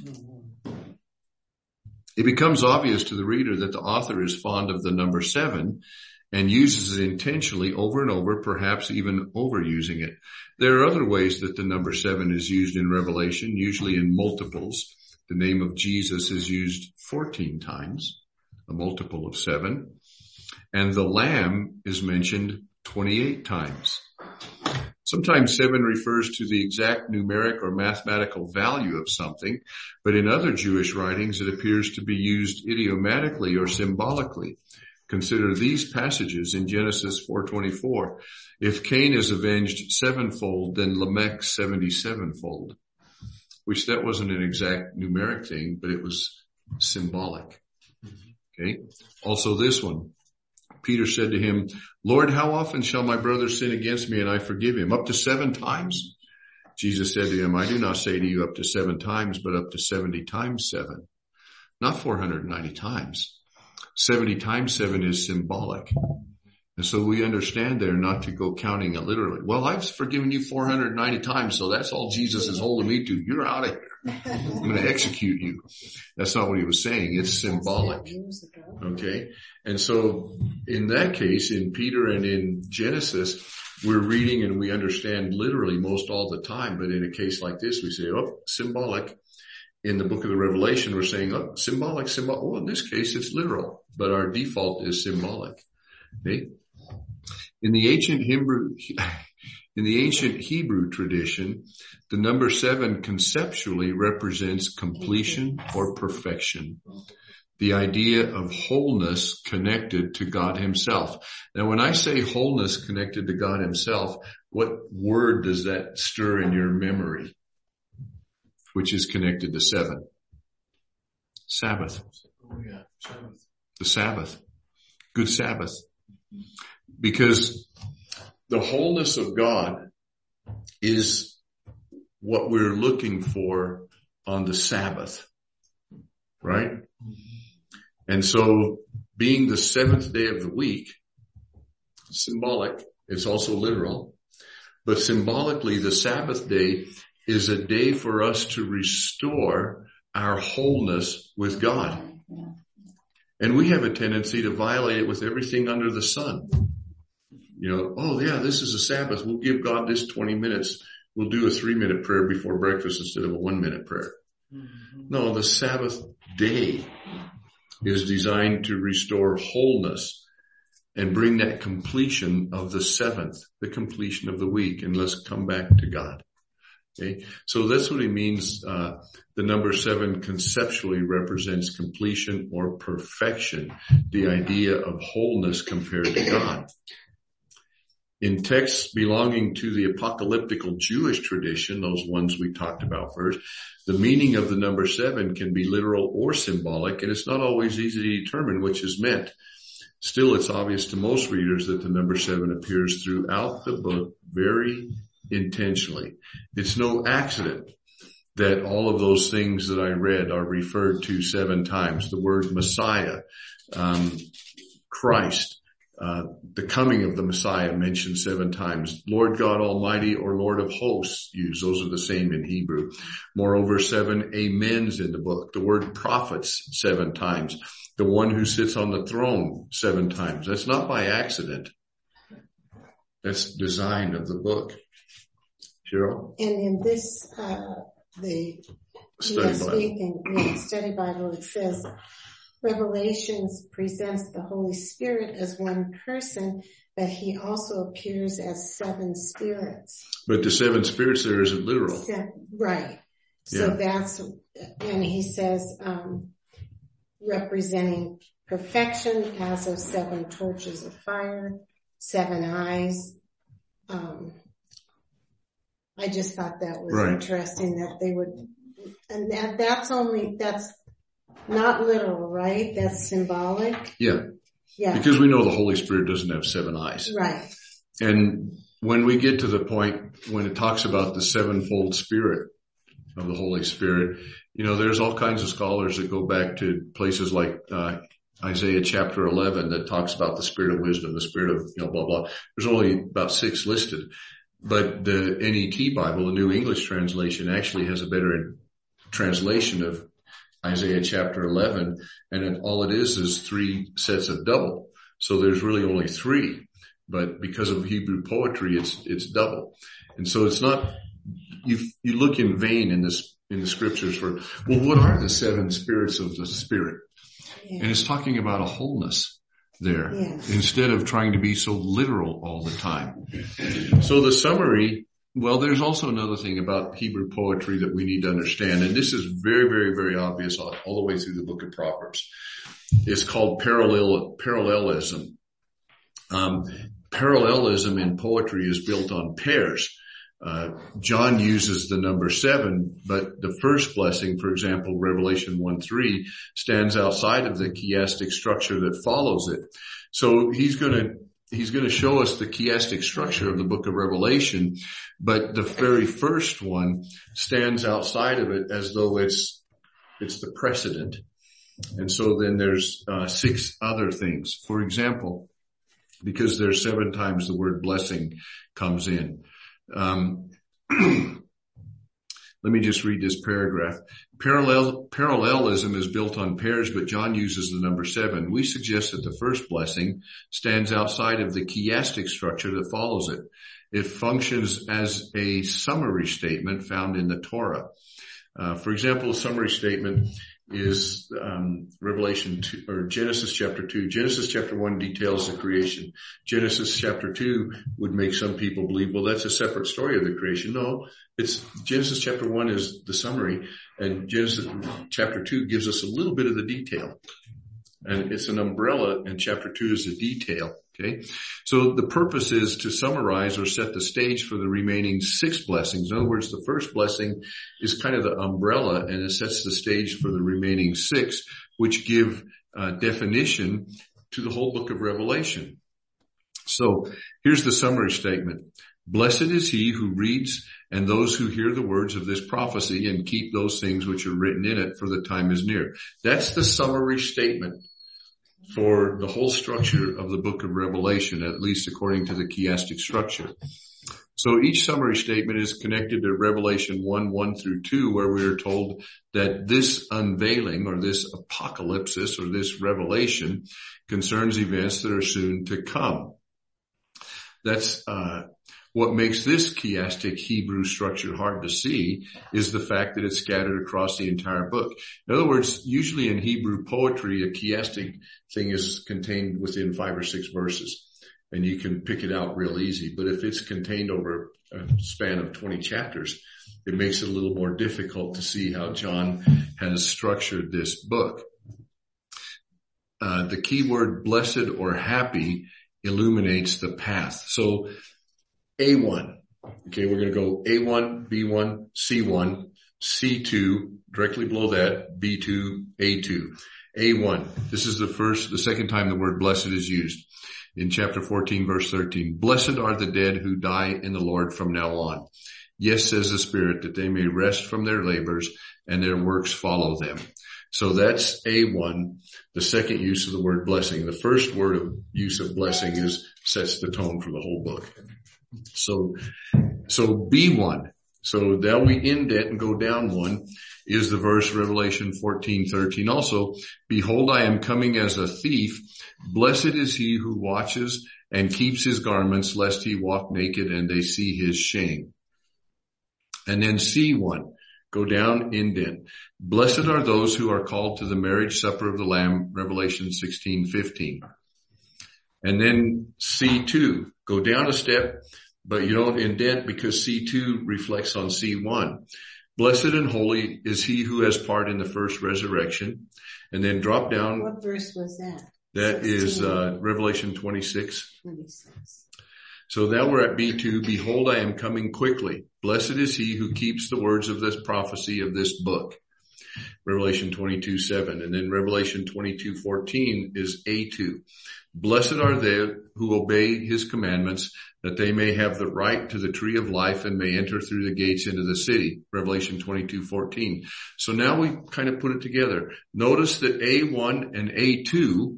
It becomes obvious to the reader that the author is fond of the number 7 and uses it intentionally over and over, perhaps even overusing it. There are other ways that the number 7 is used in Revelation, usually in multiples. The name of Jesus is used 14 times, a multiple of 7. And the Lamb is mentioned 28 times. Sometimes 7 refers to the exact numeric or mathematical value of something, but in other Jewish writings it appears to be used idiomatically or symbolically. Consider these passages in Genesis 4:24. If Cain is avenged 7-fold, then Lamech 77-fold. Which that wasn't an exact numeric thing, but it was symbolic. Okay. Also this one. Peter said to him, Lord, how often shall my brother sin against me and I forgive him? Up to 7 times? Jesus said to him, I do not say to you up to 7 times, but up to 70 times 7. Not 490 times. 70 times 7 is symbolic. And so we understand there not to go counting it literally. Well, I've forgiven you 490 times, so that's all Jesus is holding me to. You're out of here. I'm going to execute you. That's not what he was saying. It's symbolic. Okay. And so in that case, in Peter and in Genesis, we're reading and we understand literally most all the time. But in a case like this, we say, oh, symbolic. In the book of the Revelation, we're saying, oh, symbolic. Well, in this case, it's literal, but our default is symbolic. Okay. In the ancient Hebrew tradition, the number 7 conceptually represents completion or perfection. The idea of wholeness connected to God himself. Now, when I say wholeness connected to God himself, what word does that stir in your memory? Which is connected to 7? Sabbath. Oh yeah, Sabbath. The Sabbath. Good Sabbath. Because the wholeness of God is what we're looking for on the Sabbath, right? And so being the 7th day of the week, symbolic, it's also literal, but symbolically the Sabbath day is a day for us to restore our wholeness with God. And we have a tendency to violate it with everything under the sun. You know, oh yeah, this is a Sabbath. We'll give God this 20 minutes. We'll do a 3-minute prayer before breakfast instead of a 1-minute prayer. No, the Sabbath day is designed to restore wholeness and bring that completion of the 7th, the completion of the week. And let's come back to God. Okay. So that's what he means. The number 7 conceptually represents completion or perfection, the idea of wholeness compared to God. In texts belonging to the apocalyptical Jewish tradition, those ones we talked about first, the meaning of the number 7 can be literal or symbolic, and it's not always easy to determine which is meant. Still, it's obvious to most readers that the number 7 appears throughout the book very intentionally. It's no accident that all of those things that I read are referred to 7 times. The word Messiah, Christ, the coming of the Messiah mentioned 7 times. Lord God Almighty or Lord of hosts used. Those are the same in Hebrew. Moreover, 7 amens in the book. The word prophets 7 times. The one who sits on the throne 7 times. That's not by accident. That's design of the book. Cheryl? And in this, the Study ESV Bible. thing, Study Bible, it says, Revelations presents the Holy Spirit as one person, but he also appears as 7 spirits. But the 7 spirits there isn't literal. Right. So that's, and he says, representing perfection as of 7 torches of fire, 7 eyes. I just thought that was interesting that they would, and that's not literal, right? That's symbolic. Yeah. Yeah. Because we know the Holy Spirit doesn't have 7 eyes. Right. And when we get to the point when it talks about the 7-fold spirit of the Holy Spirit, there's all kinds of scholars that go back to places like, Isaiah chapter 11 that talks about the spirit of wisdom, the spirit of, blah, blah. There's only about 6 listed. But the NET Bible, the New English Translation, actually has a better translation of Isaiah chapter 11. And all it is 3 sets of double. So there's really only 3. But because of Hebrew poetry, it's double. And so it's not, you look in vain in the scriptures for, well, what are the 7 spirits of the Spirit? Yeah. And it's talking about a wholeness there instead of trying to be so literal all the time. So the summary, well, there's also another thing about Hebrew poetry that we need to understand. And this is very, very, very obvious all the way through the book of Proverbs. It's called parallelism. Parallelism in poetry is built on pairs. John uses the number 7, but the first blessing, for example, Revelation 1:3, stands outside of the chiastic structure that follows it. So he's going to show us the chiastic structure of the book of Revelation, but the very first one stands outside of it as though it's the precedent. And so then there's 6 other things. For example, because there's 7 times the word blessing comes in. Let me just read this paragraph. Parallelism is built on pairs, but John uses the number 7. We suggest that the first blessing stands outside of the chiastic structure that follows it. It functions as a summary statement found in the Torah. For example, a summary statement is Revelation 2 or Genesis chapter 2. Genesis chapter 1 details the creation. Genesis chapter 2 would make some people believe, well, that's a separate story of the creation. No, it's Genesis chapter 1 is the summary, and Genesis chapter 2 gives us a little bit of the detail. And it's an umbrella, and chapter 2 is the detail. Okay. So the purpose is to summarize or set the stage for the remaining 6 blessings. In other words, the first blessing is kind of the umbrella, and it sets the stage for the remaining 6, which give definition to the whole book of Revelation. So here's the summary statement. Blessed is he who reads and those who hear the words of this prophecy and keep those things which are written in it, for the time is near. That's the summary statement for the whole structure of the book of Revelation, at least according to the chiastic structure. So each summary statement is connected to Revelation 1 through 2, where we are told that this unveiling or this apocalypsis or this revelation concerns events that are soon to come. That's what makes this chiastic Hebrew structure hard to see is the fact that it's scattered across the entire book. In other words, usually in Hebrew poetry, a chiastic thing is contained within 5 or 6 verses, and you can pick it out real easy. But if it's contained over a span of 20 chapters, it makes it a little more difficult to see how John has structured this book. The key word blessed or happy illuminates the path. So A1. Okay, we're going to go A1, B1, C1, C2, directly below that, B2, A2. A1. This is the second time the word blessed is used in chapter 14, verse 13. Blessed are the dead who die in the Lord from now on. Yes, says the Spirit, that they may rest from their labors and their works follow them. So that's A1, the second use of the word blessing. The first word of use of blessing sets the tone for the whole book. So B1. So now we indent and go down 1 is the verse Revelation 14:13. Also, behold, I am coming as a thief. Blessed is he who watches and keeps his garments, lest he walk naked and they see his shame. And then C1. Go down, indent. Blessed are those who are called to the marriage supper of the Lamb, Revelation 16:15. And then C2, go down a step, but you don't indent because C2 reflects on C1. Blessed and holy is he who has part in the first resurrection. And then drop down. What verse was that? That 16. Is Revelation 26. So now we're at B2. Behold, I am coming quickly. Blessed is he who keeps the words of this prophecy of this book. Revelation 22:7. And then Revelation 22:14 is A2. Blessed are they who obey his commandments, that they may have the right to the tree of life and may enter through the gates into the city. Revelation 22:14. So now we kind of put it together. Notice that A1 and A2,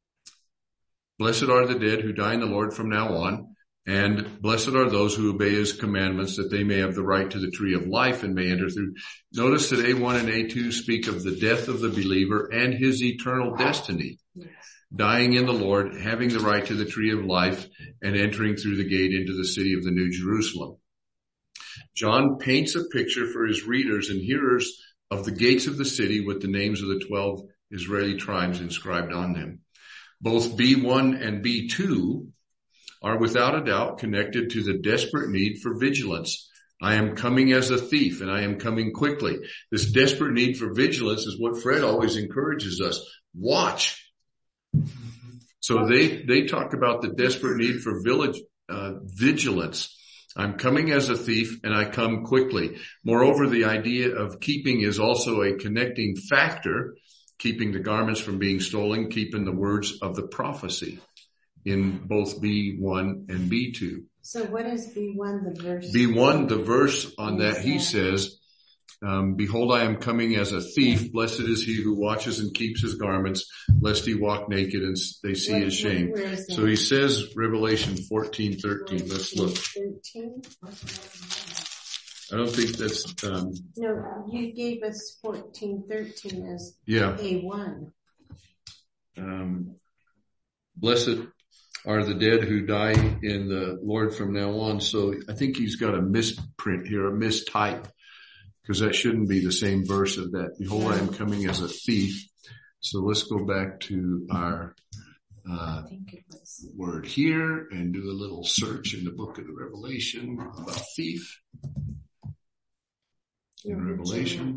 blessed are the dead who die in the Lord from now on, and blessed are those who obey his commandments, that they may have the right to the tree of life and may enter through. Notice that A1 and A2 speak of the death of the believer and his eternal destiny. Yes. Dying in the Lord, having the right to the tree of life, and entering through the gate into the city of the New Jerusalem. John paints a picture for his readers and hearers of the gates of the city with the names of the 12 Israeli tribes inscribed on them. Both B1 and B2 are without a doubt connected to the desperate need for vigilance. I am coming as a thief and I am coming quickly. This desperate need for vigilance is what Fred always encourages us. Watch. So they talk about the desperate need for vigilance. I'm coming as a thief and I come quickly. Moreover, the idea of keeping is also a connecting factor, keeping the garments from being stolen, keeping the words of the prophecy in both B1 and B2. So what is B1, the verse? B1, the verse on that, he says, behold, I am coming as a thief. Blessed is he who watches and keeps his garments, lest he walk naked and they see his shame. So he says, Revelation 14:13. Let's look. 13? I don't think that's, no, you gave us 14:13 as A1. Blessed are the dead who die in the Lord from now on. So I think he's got a misprint here, a mistype, because that shouldn't be the same verse of that. Behold, I am coming as a thief. So let's go back to our word here and do a little search in the book of the Revelation about thief. In Revelation.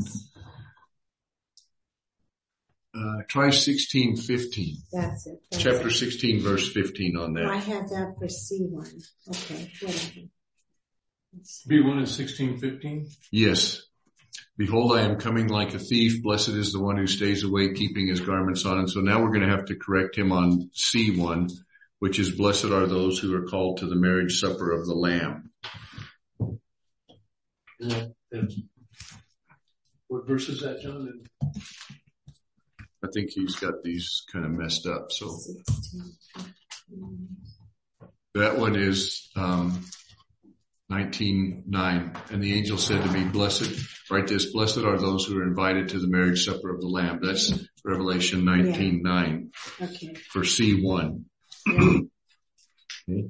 Try 16:15. That's it. Chapter 16, verse 15 on that. I have that for C1. Okay, whatever. B1 is 16:15? Yes. Behold, I am coming like a thief. Blessed is the one who stays awake, keeping his garments on. And so now we're going to have to correct him on C1, which is blessed are those who are called to the marriage supper of the Lamb. What verse is that, John? I think he's got these kind of messed up. So that one is 19:9. And the angel said to me, blessed, write this, blessed are those who are invited to the marriage supper of the Lamb. That's Revelation 19:9 okay. For C1. Okay.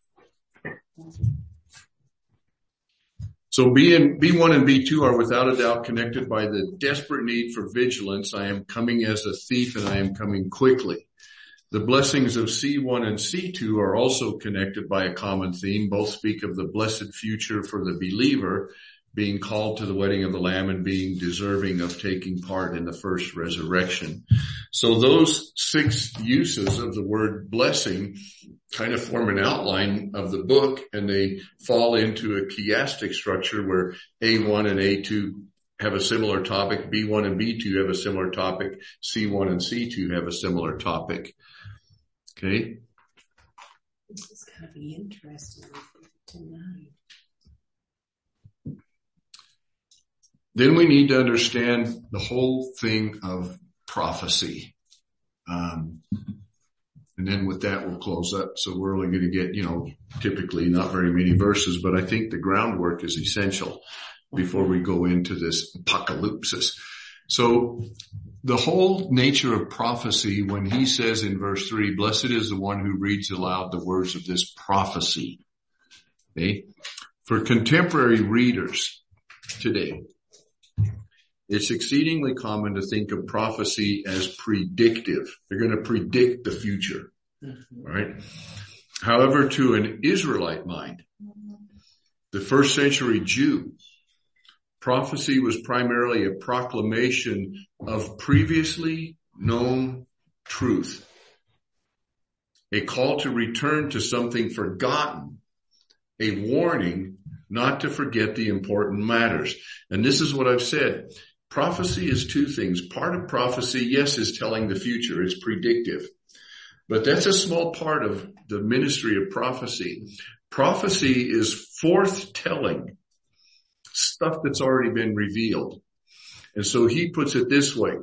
So B1 and B2 are without a doubt connected by the desperate need for vigilance. I am coming as a thief and I am coming quickly. The blessings of C1 and C2 are also connected by a common theme. Both speak of the blessed future for the believer being called to the wedding of the Lamb and being deserving of taking part in the first resurrection. So those 6 uses of the word blessing kind of form an outline of the book, and they fall into a chiastic structure where A1 and A2 have a similar topic, B1 and B2 have a similar topic, C1 and C2 have a similar topic. Okay? This is going to be interesting tonight. Then we need to understand the whole thing of prophecy. And then with that, we'll close up. So we're only going to get, typically not very many verses, but I think the groundwork is essential before we go into this apocalypsis. So the whole nature of prophecy, when he says in verse 3, blessed is the one who reads aloud the words of this prophecy. Okay? For contemporary readers today, It's exceedingly common to think of prophecy as predictive. They're going to predict the future, right? However, to an Israelite mind, the first century Jew, prophecy was primarily a proclamation of previously known truth, a call to return to something forgotten, a warning not to forget the important matters. And this is what I've said. Prophecy is two things. Part of prophecy, yes, is telling the future. It's predictive. But that's a small part of the ministry of prophecy. Prophecy is forthtelling stuff that's already been revealed. And so he puts it this way.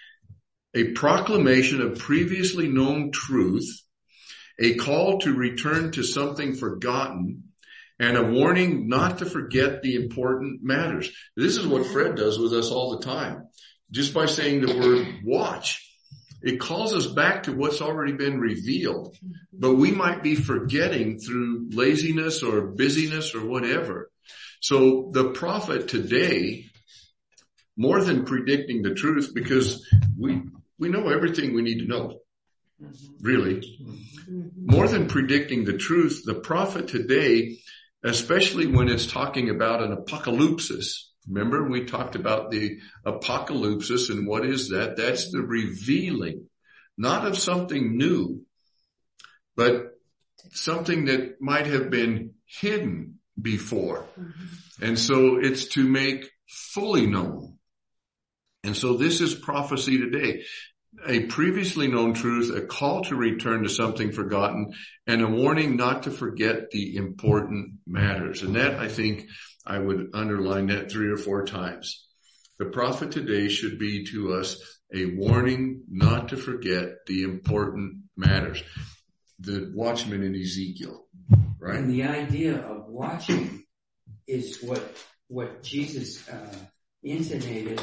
A proclamation of previously known truth, a call to return to something forgotten, and a warning not to forget the important matters. This is what Fred does with us all the time. Just by saying the word watch, it calls us back to what's already been revealed. But we might be forgetting through laziness or busyness or whatever. So the prophet today, more than predicting the truth, because we know everything we need to know. Really. More than predicting the truth, the prophet today, especially when it's talking about an apocalypsis. Remember, we talked about the apocalypsis, and what is that? That's the revealing, not of something new, but something that might have been hidden before. And so it's to make fully known. And so this is prophecy today. A previously known truth, a call to return to something forgotten, and a warning not to forget the important matters. And that, I think, I would underline that 3 or 4 times. The prophet today should be to us a warning not to forget the important matters. The watchman in Ezekiel, right? And the idea of watching is what Jesus intonated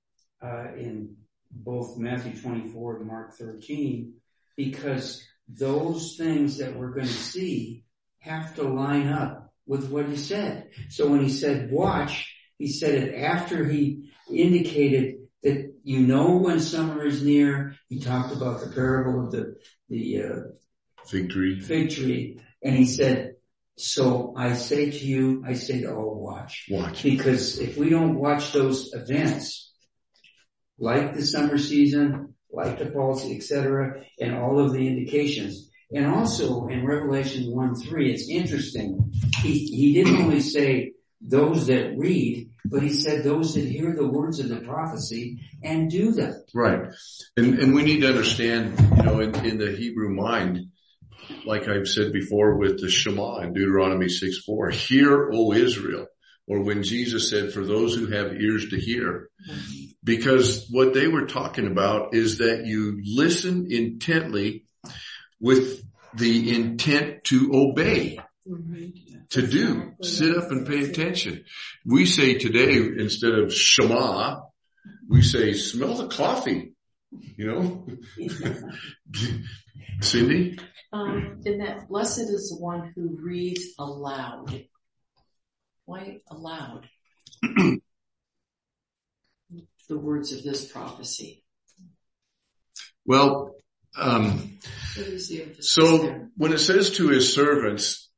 in both Matthew 24 and Mark 13, because those things that we're going to see have to line up with what he said. So when he said watch, he said it after he indicated that you know when summer is near. He talked about the parable of the fig tree. And he said, so I say to you, I say to all, watch. Because if we don't watch those events, like the summer season, like the policy, etc., and all of the indications. And also in Revelation 1:3, it's interesting. He didn't only say those that read, but he said those that hear the words of the prophecy and do them. Right. And we need to understand, in the Hebrew mind, like I've said before with the Shema in Deuteronomy 6:4, hear, O Israel. Or when Jesus said, for those who have ears to hear. Because what they were talking about is that you listen intently with the intent to obey, to do, sit up and pay attention. We say today, instead of Shema, we say, smell the coffee, Cindy? In that, blessed is the one who reads aloud. Why aloud? The words of this prophecy. Well, so when it says to his servants,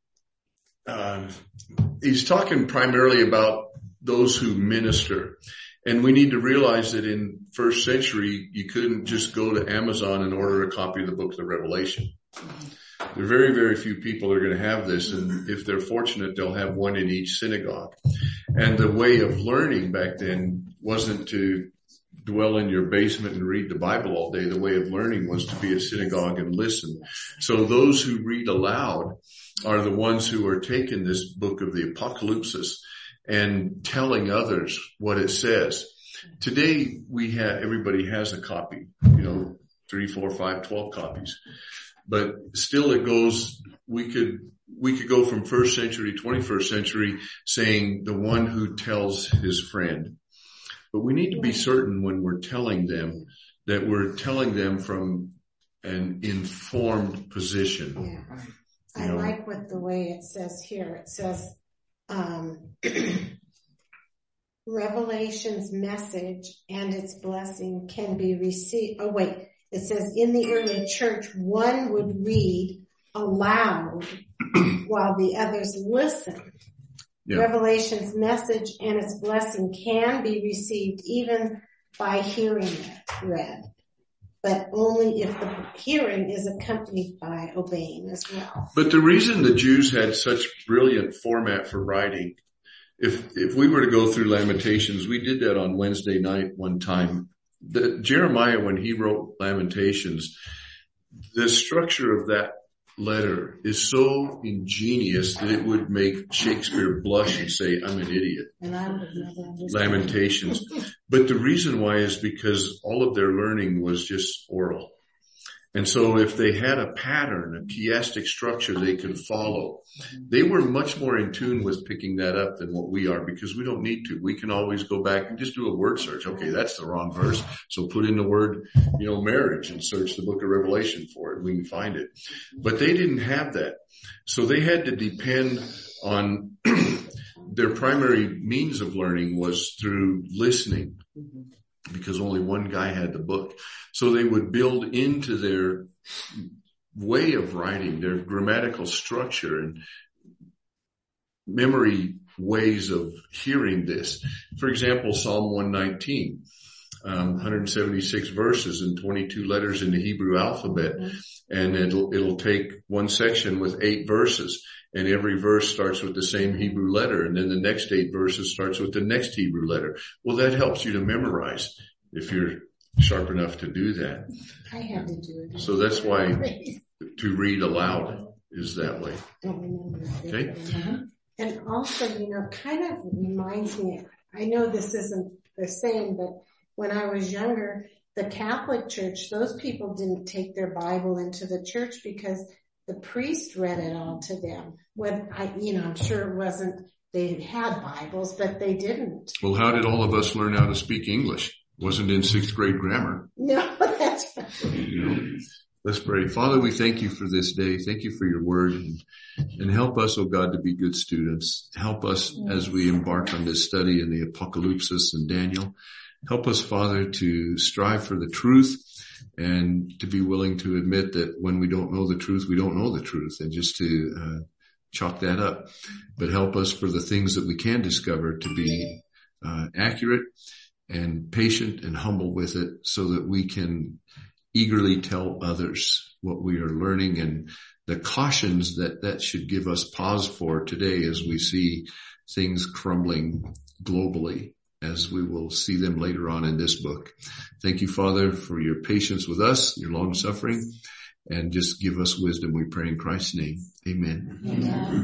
he's talking primarily about those who minister. And we need to realize that in first century, you couldn't just go to Amazon and order a copy of the book of the Revelation. There are very, very few people that are going to have this, and if they're fortunate, they'll have one in each synagogue. And the way of learning back then wasn't to dwell in your basement and read the Bible all day. The way of learning was to be at synagogue and listen. So those who read aloud are the ones who are taking this book of the Apocalypse and telling others what it says. Today everybody has a copy, 3, 4, 5, 12 copies. But still it goes, we could go from first century to 21st century saying the one who tells his friend. But we need to be certain when we're telling them that we're telling them from an informed position. Yeah. I like the way it says here. It says, Revelation's message and its blessing can be received. Oh wait, it says in the early church, one would read aloud while the others listen. Yeah. Revelation's message and its blessing can be received even by hearing it read, but only if the hearing is accompanied by obeying as well. But the reason the Jews had such brilliant format for writing, if we were to go through Lamentations, we did that on Wednesday night one time. Jeremiah, when he wrote Lamentations, the structure of that letter is so ingenious that it would make Shakespeare blush and say, I'm an idiot. And I would never understand. Lamentations. But the reason why is because all of their learning was just oral. And so if they had a pattern, a chiastic structure they could follow, they were much more in tune with picking that up than what we are, because we don't need to. We can always go back and just do a word search. Okay, that's the wrong verse. So put in the word, marriage and search the book of Revelation for it. We can find it. But they didn't have that. So they had to depend on their primary means of learning was through listening, because only one guy had the book. So they would build into their way of writing, their grammatical structure and memory ways of hearing this. For example, Psalm 119, 176 verses and 22 letters in the Hebrew alphabet. And it'll take one section with 8 verses. And every verse starts with the same Hebrew letter. And then the next 8 verses starts with the next Hebrew letter. Well, that helps you to memorize if you're sharp enough to do that. I had to do it. So that's why to read aloud is that way. Okay. And also, kind of reminds me, I know this isn't the same, but when I was younger, the Catholic Church, those people didn't take their Bible into the church because the priest read it all to them. I'm sure it wasn't, they had Bibles, but they didn't. Well, how did all of us learn how to speak English? Wasn't in 6th grade grammar. No, that's right. Let's pray. Father, we thank you for this day. Thank you for your word, and help us, oh God, to be good students. Help us as we embark on this study in the Apocalypse and Daniel. Help us, Father, to strive for the truth and to be willing to admit that when we don't know the truth, we don't know the truth, and just to chalk that up. But help us for the things that we can discover to be accurate and patient and humble with it, so that we can eagerly tell others what we are learning, and the cautions that should give us pause for today as we see things crumbling globally, as we will see them later on in this book. Thank you, Father, for your patience with us, your long suffering, and just give us wisdom, we pray in Christ's name. Amen.